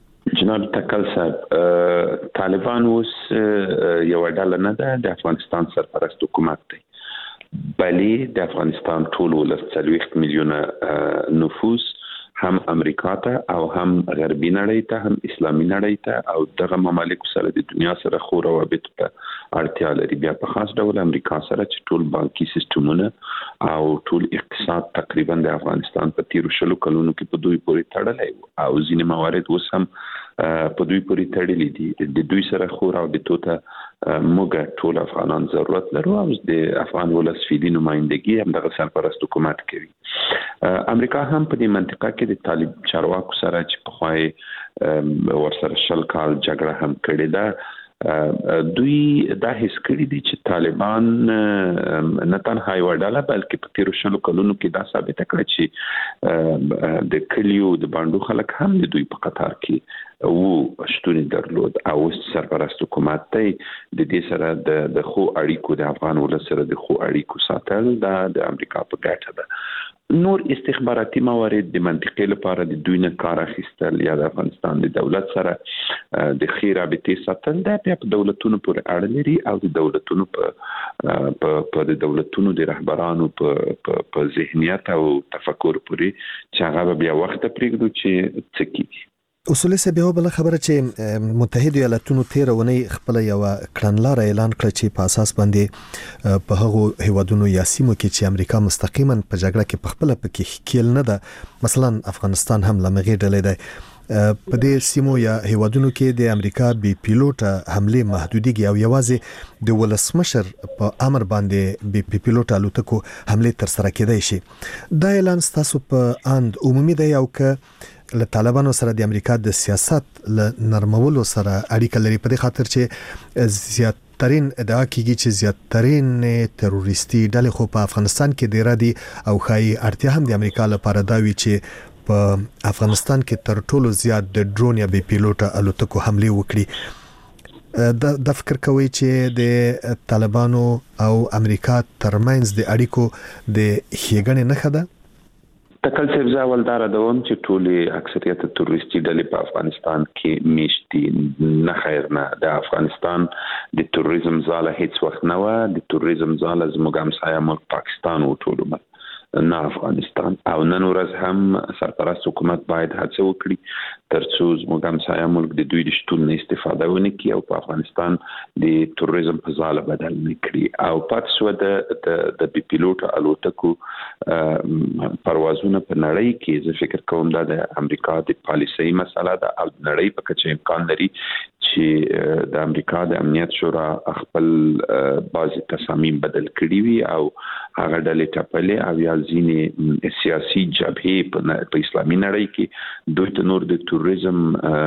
جناب تکل صاحب طالبان اوس یو ډله نه ده د افغانستان سرپرست حکومت دی بلې د افغانستان ټول ولس څلوېښت میلیونه نفوس هم امریکا ته او هم غربي نړۍ ته هم اسلامي نړۍ ته او دغه ممالک سره د دنیا سره خو روابط ته اړتیا لري بیا په خاص ډول امریکا سره چې ټول بانکي سیستمونه او ټول اقتصاد تقریبا د افغانستان په تیرو شلو کلونو کې په دوی پورې تړلی او ځینې موارد اوس هم په دوی پورې تړلي دي د دوی سره خو رابطو ته موږ ټول افغانان ضرورت لرو او د افغان ولس فعلي نمائندګي هم دغه سرپرست حکومت کوي امریکا هم په دې منطقه کې د طالب چارواکو سره چې په خوای ورسره شل کال جګړه هم کړې ده دوی دا هیڅ کړی دي چې طالبان نه تنها یو ډله بلکې په تیرو شلو کلونو کې دا ثابت کړی چې د کلیو د باندې خلک هم د دوی په قطار کې او شتونی درلود او سرپرست حکومت ته د دې سره د د خو اړیکو د افغان ولس سره د خو اړیکو ساتل د امریکا په ګټه ده نور استخباراتي موارد د منطقې لپاره د دوی نه کار اخیستل یا د افغانستان د دولت سره د خیر رابطې ساتل د په دولتونو پورې اړه لري او د دولتونو په په د دولتونو د رهبرانو په په ذهنیت او تفکر پورې چې هغه بیا وخت پرېږدو چې څه کیږي اصولي سبب بل خبره چې متحده ایالاتونو تیر ونی خپل یو کړنلار اعلان کړ چې په اساس باندې په هغو هیوادونو یا سیمو کې چې امریکا مستقیما په جګړه کې په خپل پکې کېل نه ده مثلا افغانستان هم لمغه ډلې ده په دې سیمو یا هیوادونو کې د امریکا بي پیلوټ حمله محدودیږي او یوازې د ولسمشر په امر باندې بي پیلوټ الوتکو حمله تر سره کېدای شي دا اعلان ستاسو په اند عمومي دی او که له طالبانو سره د امریکا د سیاست له نرمولو سره اړیکه لري په دې خاطر چې زیاترین ادعا کیږي چې زیاترین تروریستي ډلې خو په افغانستان کې ډیر دي او خای اړتیا هم د امریکا لپاره دا وی چې په افغانستان کې تر ټولو زیات د ډرون یا بي پیلوټ الوتکو حمله وکړي د د فکر کوي چې د طالبانو او امریکا ترمنځ د اړیکو د هیګنې نه خده تکل صاحب زاول دار دوم چې ټولي اکثریت تروریستي ډلې په افغانستان کې میشتي نه خیر نه د افغانستان د تروریزم ځاله هیڅ وخت نه و د تروریزم ځاله زموږ همسایه ملک پاکستان او ټول نه افغانستان او نن ورځ هم سرپرست حکومت باید هڅه وکړي ترڅو زموږ همسایه ملک د دوی د شتون نه استفاده ونه کړي او په افغانستان د تروریزم په ځاله بدل نه کړي او پات سو د د بي پیلوټ الوتکو پروازونه په نړۍ کې زه فکر کوم دا د امریکا د پالیسۍ مسله ده او نړۍ په کچه امکان لري چې د امریکا د امنیت شورا خپل بعضی تصامیم بدل کړي وي او هغه ډلې ټاپلې او یا ځینې سیاسي جبهې په اسلامي نړۍ کې دوی ته نور د تروریزم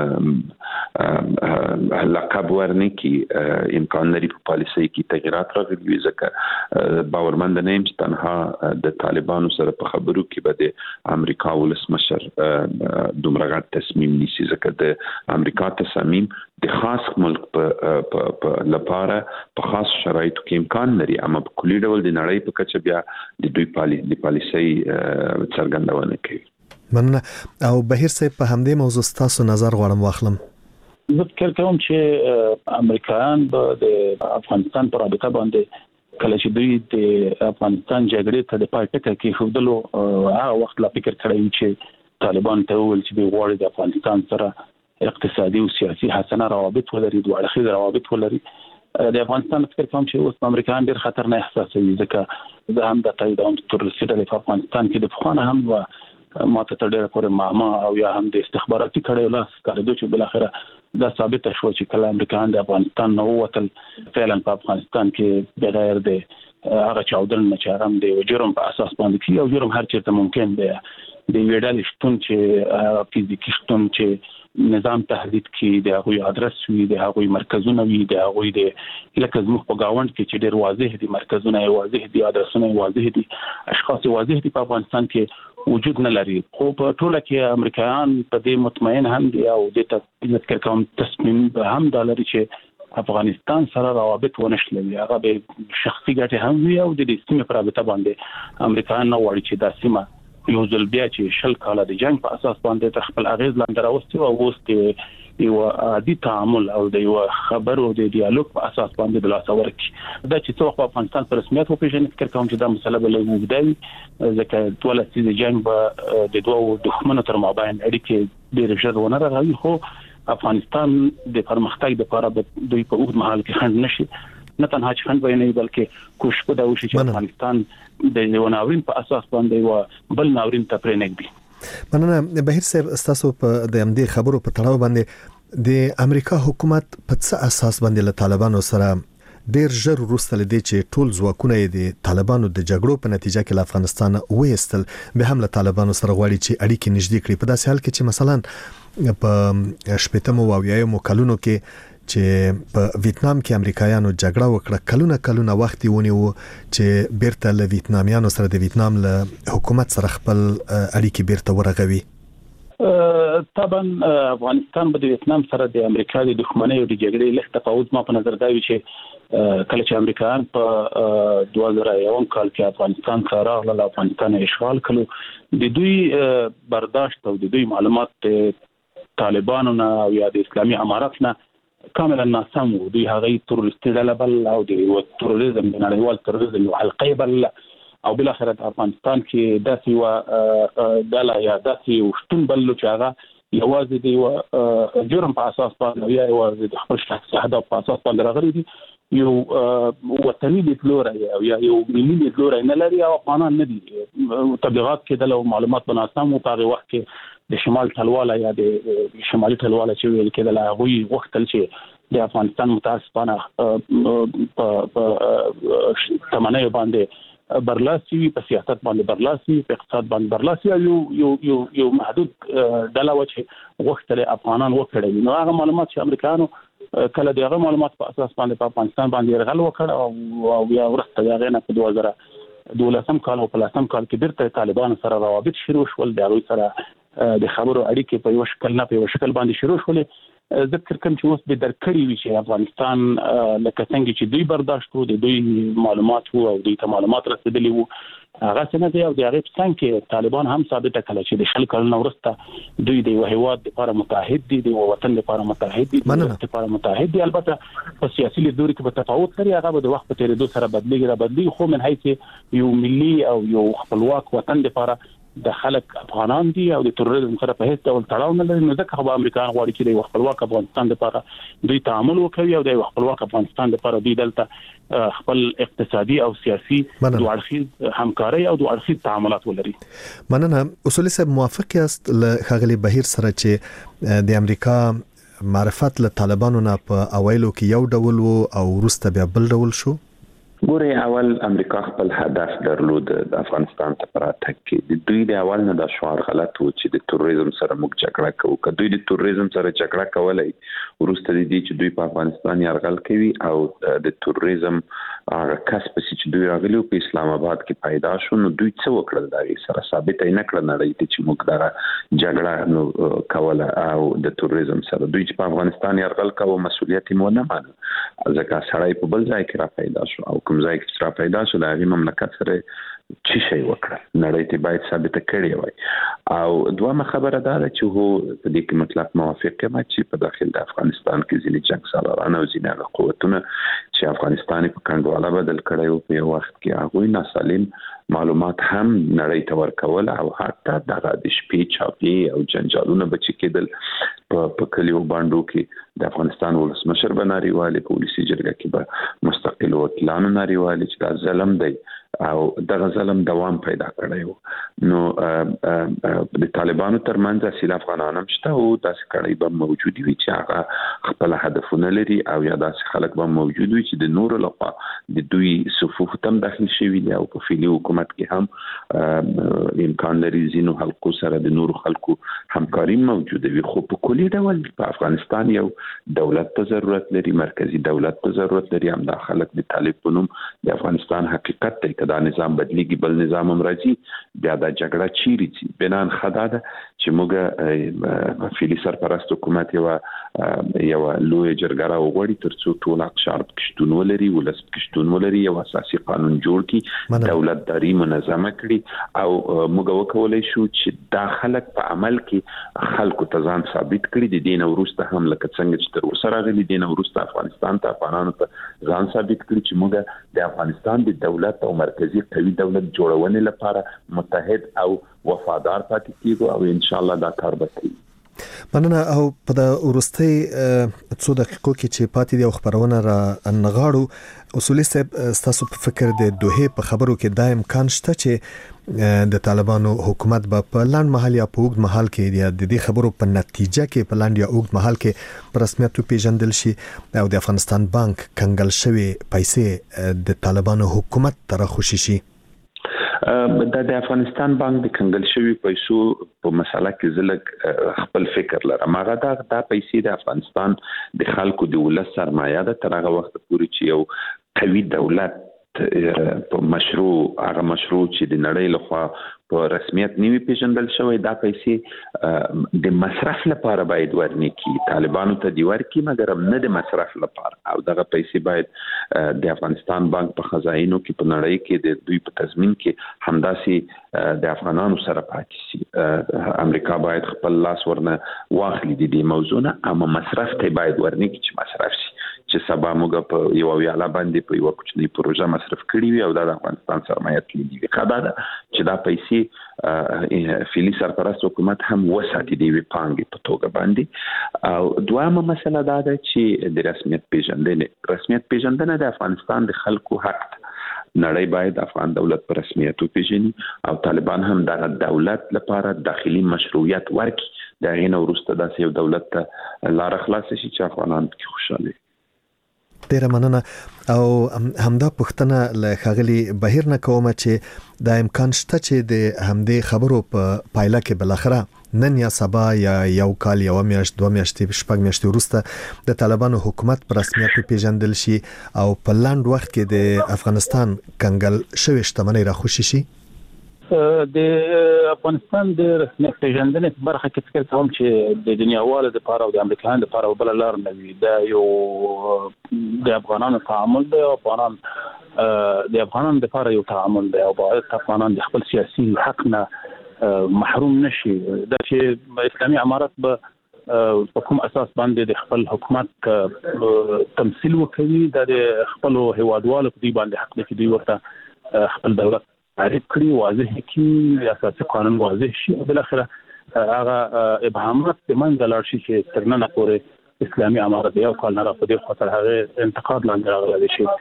لقب ورنه کې امکان لري په پالیسۍ کې تغیرات راغلي ځکه باورمند نه یم چې تنها د طالبانو سره په خبرو کې به د امریکا ولسمشر دومره غټ تصمیم نیسي ځکه د امریکا تصامیم د خاص ملک په لپاره په خاص شرایطو کې امکان لري اما په کلی ډول د نړۍ په کچه بیا د دوی پالیسي د پالیسي څرګندونه کوي مننه او بهیر صاحب په همدې موضوع تاسو نظر غواړم واخلم زه فکر کوم چې امریکایان به د افغانستان پر رابطه باندې کله چې دوی د افغانستان جګړې ته د پای ټکی کې خودلو هغه وخت لا فکر کړی چې طالبان ته ویل چې دوی غواړي د افغانستان سره اقتصادي او سیاسي حسنه روابط ولري دوه اړخیز روابط ولري د افغانستان فکر کوم چې اوس امریکایان ډېر خطر نه احساسوي ځکه زه هم د تایید او تروریستي ډلې په افغانستان کې د فخانه هم و ما ته ډېر پورې معما او یا هم د استخباراتي کړي لاس کړي چې بل اخره دا ثابت شو چې کله امریکایان د افغانستان نو وتل فعلا په افغانستان کې بغیر د هغه چاودنه نه چارم د جرم په اساس باندې کې او جرم هر چیرته ممکن دی د ویډال شتون چې فزیکی شتون چې نظام تهدید کې د هغوی ادرس وي د هغوی مرکزونه وي د هغوی د لکه زموږ په گاوند کې چې ډېر واضح دي مرکزونه واضح دي ادرسونه واضح دي اشخاص واضح دي په افغانستان کې وجود نه لري خو په ټوله کې امریکایان په دې مطمئن هم دي او د تفکر کوم تصمیم هم دا لري چې افغانستان سره روابط ونشلوي هغه به شخصي ګټه هم وي او د دې سیمې پر رابطه باندې امریکایان نه وړي چې دا سیمه یو ځل بیا چې شل کاله د جنگ په اساس باندې خپل اغیز لاندې راوستي او اوس د یو عادي تعامل او د یو خبرو د ډیالوګ په اساس باندې د لاسه ورکړي. دا چې څو په افغانستان په رسمیت وپیژني فکر کوم چې دا مسله به لږ ځکه ټول چې جنگ به د دوه دښمنو تر مابین اړیکې ډېر ژر ونه راغلي، خو افغانستان د پرمختګ لپاره د دوی په اوږد مهال کې خنډ نشي، نه تنها چې خنډ وي نه بلکې کوشش به وشي چې افغانستان د یو ناورین په اساس باندې و بل ناورین ته پرېنږدي. مننه بهیر صاحب، تاسو په د همدې خبرو په تړاو باندې د امریکا حکومت په څه اساس باندې له طالبانو سره ډیر ژر وروسته لدی چې ټول ځواکونه د طالبانو د جګړو په نتیجه کې له افغانستان وېستل به هم له طالبانو سره غواړي چې اړیکې نږدې کړي، په داسې حال کې چې مثلا په شپږم او اویایم کلونو کې چې په ویتنام کې امریکایانو جګړه وکړه، کلونه کلونه وخت ونیو چې بیرته له ویتنامیانو سره د ویتنام له حکومت سره خپل اړیکې بیرته ورغوي. طبعا افغانستان به د ویتنام سره د امریکا د دښمنۍ او د جګړې له تفاوت ما په نظر دا وی چې کله چې امریکایان په دوه زره یو کال کې افغانستان ته راغلل، افغانستان اشغال کړو، د دوی برداشت او د دوی معلومات طالبانو نه او یا د اسلامي امارات نه کاملا ناسم وو. دوی هغه تروریستي ډله بل او د تروریزم د نړیوال تروریزم یو حلقې بل او بل اخر افغانستان کې داسې و ډله یا داسې وشتون بل چې هغه یوازې د جرم په اساس باندې یا یوازې د خپل شخصي هدف په اساس باندې راغلي دي، یو وطني لیدلوری او یا یو ملي لیدلوری نه لري او افغانان نه دي. تبلیغات کې د معلومات بناسم او په هغه وخت کې د شمال ټلواله یا د شمالي ټلواله چې ویل کېدل هغوی وختل چې د افغانستان متاسفانه په تمنۍ باندې برلاسي وي، په سیاست باندې برلاسي، په اقتصاد باندې برلاسي، یو یو یو یو محدود ډله و چې وختل افغانان وکړي. نو هغه معلومات چې امریکایانو کله دغه معلومات په اساس باندې په افغانستان باندې يرغل وکړ او بیا ورسته دغه نه په دوه زره دولسم کال او په لسم کال کې بیرته طالبان سره روابط شروع شول، د هغوی سره د خبرو اړیکې په یو شکل نه په یو شکل باندې شروع شولې. ذکر کوم چې اوس به درکړی وي چې افغانستان لکه څنګه چې دوی برداشت وو، د دوی معلومات وو او دوی ته معلومات رسیدلی وو، هغه څنګه دی او د هغه څنګه کې طالبان هم ثابت کړل چې د شل کلونو وروسته دوی د یو هیواد لپاره متحد دي، د وطن لپاره متحد دي، د ملت لپاره متحد دي. البته په سیاسي لیدلوري کې به تفاوت لري، هغه به د وخت په تیریدو سره بدلیږي را بدلیږي، خو من حیث یو ملي او یو خپلواک وطن لپاره د خلک افغانان دي او د تروریزم سره په هیڅ ډول تړاو نه لري. نو ځکه به امریکایان غواړي چې د خپلواک افغانستان لپاره دوی تعامل وکړي او د خپلواک افغانستان لپاره دوی دلته خپل اقتصادي او سیاسي دوه اړخیز همکاري او دوه اړخیز تعاملات ولري. مننه. اصولي صاحب، موافق یاست له خغلی بهیر سره چې د امریکا معرفت له طالبانو نه په اوایلو کې یو ډول وو او وروسته بیا بل ډول شو؟ ګوري، اول امریکا خپل هدف درلود د افغانستان ته پراته کې د دوی د اول نه د شعار غلط و چې د تروریزم سره موږ جګړه کوو. که دوی د تروریزم سره جګړه کولای ورسته دي چې دوی په افغانستان یرغل کوي او د تروریزم هغه کس په چې دوی راغلي په اسلام آباد کې پیدا شو، نو دوی څه وکړل دا سره ثابت نه کړل نړۍ ته چې موږ دا جګړه نو کوله او د تروریزم سره دوی چې په افغانستان یرغل کوو مسولیت مو نه مانه، ځکه سړی په بل ځای کې را پیدا شو او کوم ځای کې را پیدا شو د هغې مملکت سره چې شی وکړه نړۍ ته باید ثابت کړی وای. او دوه خبره دا ده چې هو په دې کې مطلق موافق یم چې په داخل د افغانستان کې ځینې جنگ سالاران او ځینې قوتونه چې افغانستان په کنډواله بدل کړی او په یو وخت کې هغوی ناسالم معلومات هم نړۍ ته ورکول او حتی دغه د شپې چاپی او جنجالونه بچی کېدل په کلیو باندې کې د افغانستان ولسمشر بناریواله پولیسي جرګه کې به مستقل وکیلانو ناریواله چې دا ظلم دی او دغه ظلم دوام پیدا کړی وو. نو د طالبانو ترمنځ اصل افغانان هم شته او داسې کړي به موجود وي چې هغه خپل هدفونه لري او یا داسې خلک به موجود وي چې د نورو لخوا د دوی صفوف تم داخل شوي دي او په فعلي حکومت کې هم امکان لري ځینو حلقو سره د نورو خلکو همکاري موجود وي. خو په کلي ډول په افغانستان یو دولت ته ضرورت لري، مرکزی دولت ته ضرورت لري. هم د خلک د طالب په نوم د افغانستان حقیقت دی که دا نظام بدلیږي بل نظام هم راځي بیا دا جګړه چیرې ځي بنان خدا ده چې موږ فعلي سرپرست حکومت یو یو لوی جرګه راوغوړي ترڅو ټول اقشار پښتون ولري ولس پښتون ولري یو اساسي قانون جوړ کړي دولتداري منظمه کړي او موږ وکولای شو چې دا خلک په عمل کې خلکو ته ځان ثابت کړي د دین وروسته هم لکه څنګه چې تر اوسه راغلي دین وروسته افغانستان ته افغانانو ته ځان ثابت کړي چې موږ د افغانستان د دولت او مرکزی قوي دولت جوړونې لپاره متحد او وفادار پاتې کیږو او ان شاء الله دا کار به کوي. مننه. او په د ورستۍ څو دقیقو کې چې پاتې دی خبرونه را نغاړو اصولي صاحب تاسو په فکر د دوه په خبرو کې دا امکان شته چې د طالبانو حکومت به په لاند محل یا په اوږد محل کې د دې خبرو په نتیجه کې په لاند یا اوږد محل کې په رسمیت پیژندل شي او د افغانستان بانک کنګل شوی پیسې د طالبانو حکومت ته راخوشي شي؟ د د افغانستان بانک د کنګل شوی پیسو په مسله کې زلک خپل فکر لرم. هغه دا د پیسې د افغانستان د خلکو د ولس سرمایه ده تر هغه وخت پورې چې یو قوي دولت په مشروع هغه مشروع چې د نړۍ لخوا په رسمیت نیوي پیژندل شوی دا پیسې د مصرف لپاره باید ورني کی طالبانو ته دی ورکی مګر نه د مصرف لپاره او دغه پیسې باید د افغانستان بانک په خزاینو کې په نړۍ کې د دوی په تضمین کې همداسي د افغانانو سره پاتې شي. امریکا باید خپل لاس ورنه واخلي د دې موضوع نه اما مصرف ته باید ورني کی چې مصرف شي چې سبا موږ په یو ویاله باندې په یو کوچنی پروژه مصرف کړی وي او د افغانستان سرمایه تللی خبره ده چې دا پیسې فعلي سرپرست حکومت هم وساتي دی وی پانګې په توګه باندې. او دویمه مسله دا ده چې د رسمیت پیژندنې رسمیت پیژندنه د افغانستان د خلکو حق نړۍ باید افغان دولت پر رسمیت وپیژني او طالبان هم دغه دولت لپاره داخلي مشروعیت ورکړي د غینه ورسته داسې یو دولت ته لار خلاص شي چې افغانان کې خوشاله. ډیره مننه. او همدا پښتنه له خغلی بهیر نه کوم چې د امکان شته چې د همدې خبرو په پایله کې بل اخره نن یا سبا یا یو کال یو میاشت دوه میاشتې شپږ میاشتې وروسته د طالبانو حکومت په رسمیت پیژندل شي او په لاند وخت کې د افغانستان کنګل شوی شتمنۍ راخوشي شي؟ د افغانستان د رسمیت پیژندنې په برخه کې فکر کوم چې د دنیاوالو لپاره او د امریکایانو لپاره بل لار نه وي. دا یو د افغانانو تعامل دی او افغانان د افغانانو لپاره یو تعامل دی او باید افغانان د خپل سیاسي حق نه محروم نشي. دا چې اسلامي امارت به په کوم اساس باندې د خپل حکومت تمثيل وکوي دا د خپل هیوادوالو په دی باندې حق دی چې دوی ورته خپل دولت تعریف کړي واضح کړي اساسي قانون واضح شي او بل اخره هغه ابهامات د منځ لاړ شي چې تر نن پورې اسلامي امارت یو کال نه راپدې خاطر هغه انتقاد لاندې راغلی شي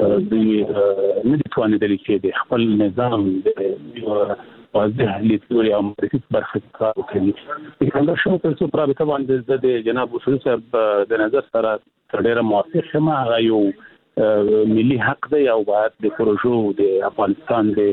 د نه دي توانیدل چې د خپل نظام د واضح لیدلوري او معرفي برخه کار وکړي. څنګه شو تر څو پرابطه باندې د جناب اصول صاحب د نظر سره ډېر موافق یم. هغه یو ملي حق دی او باید د پروژو د افغانستان د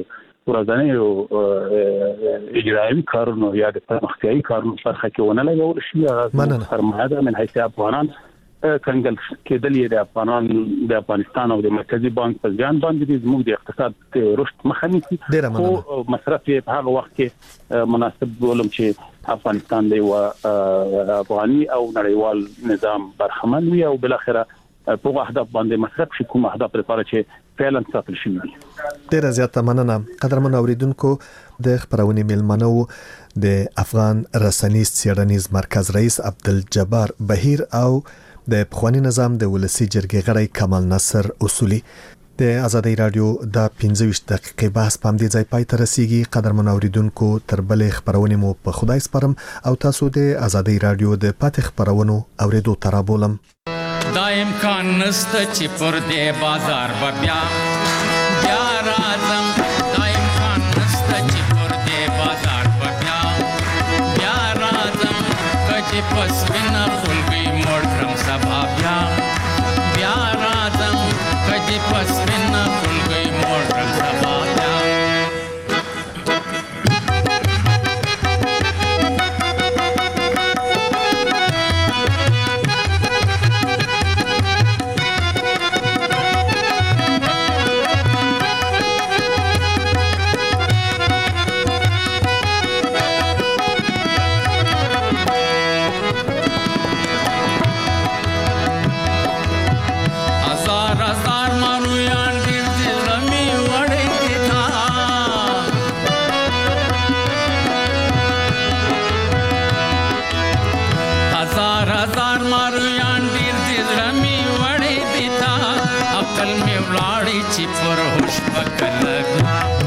ورځنیو اجرایي کارونو یا د پرمختیايي کارونو برخه کې ونه لګول شي. هغه سرمایه ده من حیث افغانان کنګل کېدل د افغانان د افغانستان او د مرکزی بانک په ځان باندې زموږ د اقتصاد رشد مخه نیسي او مصرف په هغه وخت کې مناسب ولوم چې افغانستان دی او افغاني او نړیوال نظام برخمن وي او بل اخره په اهداف باندې مصرف شي کوم اهداف لپاره چې فعلا ساتل شي. ډیره زیاته مننه. قدرمن اوریدونکو د خبرونه میلمنو د افغان رسنیز څیړنیز مرکز رئیس عبدالجبار بهیر او د پخوانی نظام د ولسی جرګې غړی کمال نصر اصولي. د ازادي رادیو د پنځه ویشت دقیقې بحث پام دی ځای پای ته رسیږي. قدرمن اوریدونکو تر بلې خبرونه مو په خدای سپارم او تاسو د ازادي رادیو د پاتې خبرونو اوریدو ترابولم. دا امکان نسته چې پر دې بازار به بیا بیا راځم. دا امکان نسته چې پر دې بازار به بیا بیا راځم. کچې پس وینه خلګي موړ کړم سبا بیا بیا راځم. کچې پس وینه خلګي موړ کړم سبا بیا. رویان ډیر دې زړه مې وړې دي تا عقل مې ولاړې چې پر هوش پکلګ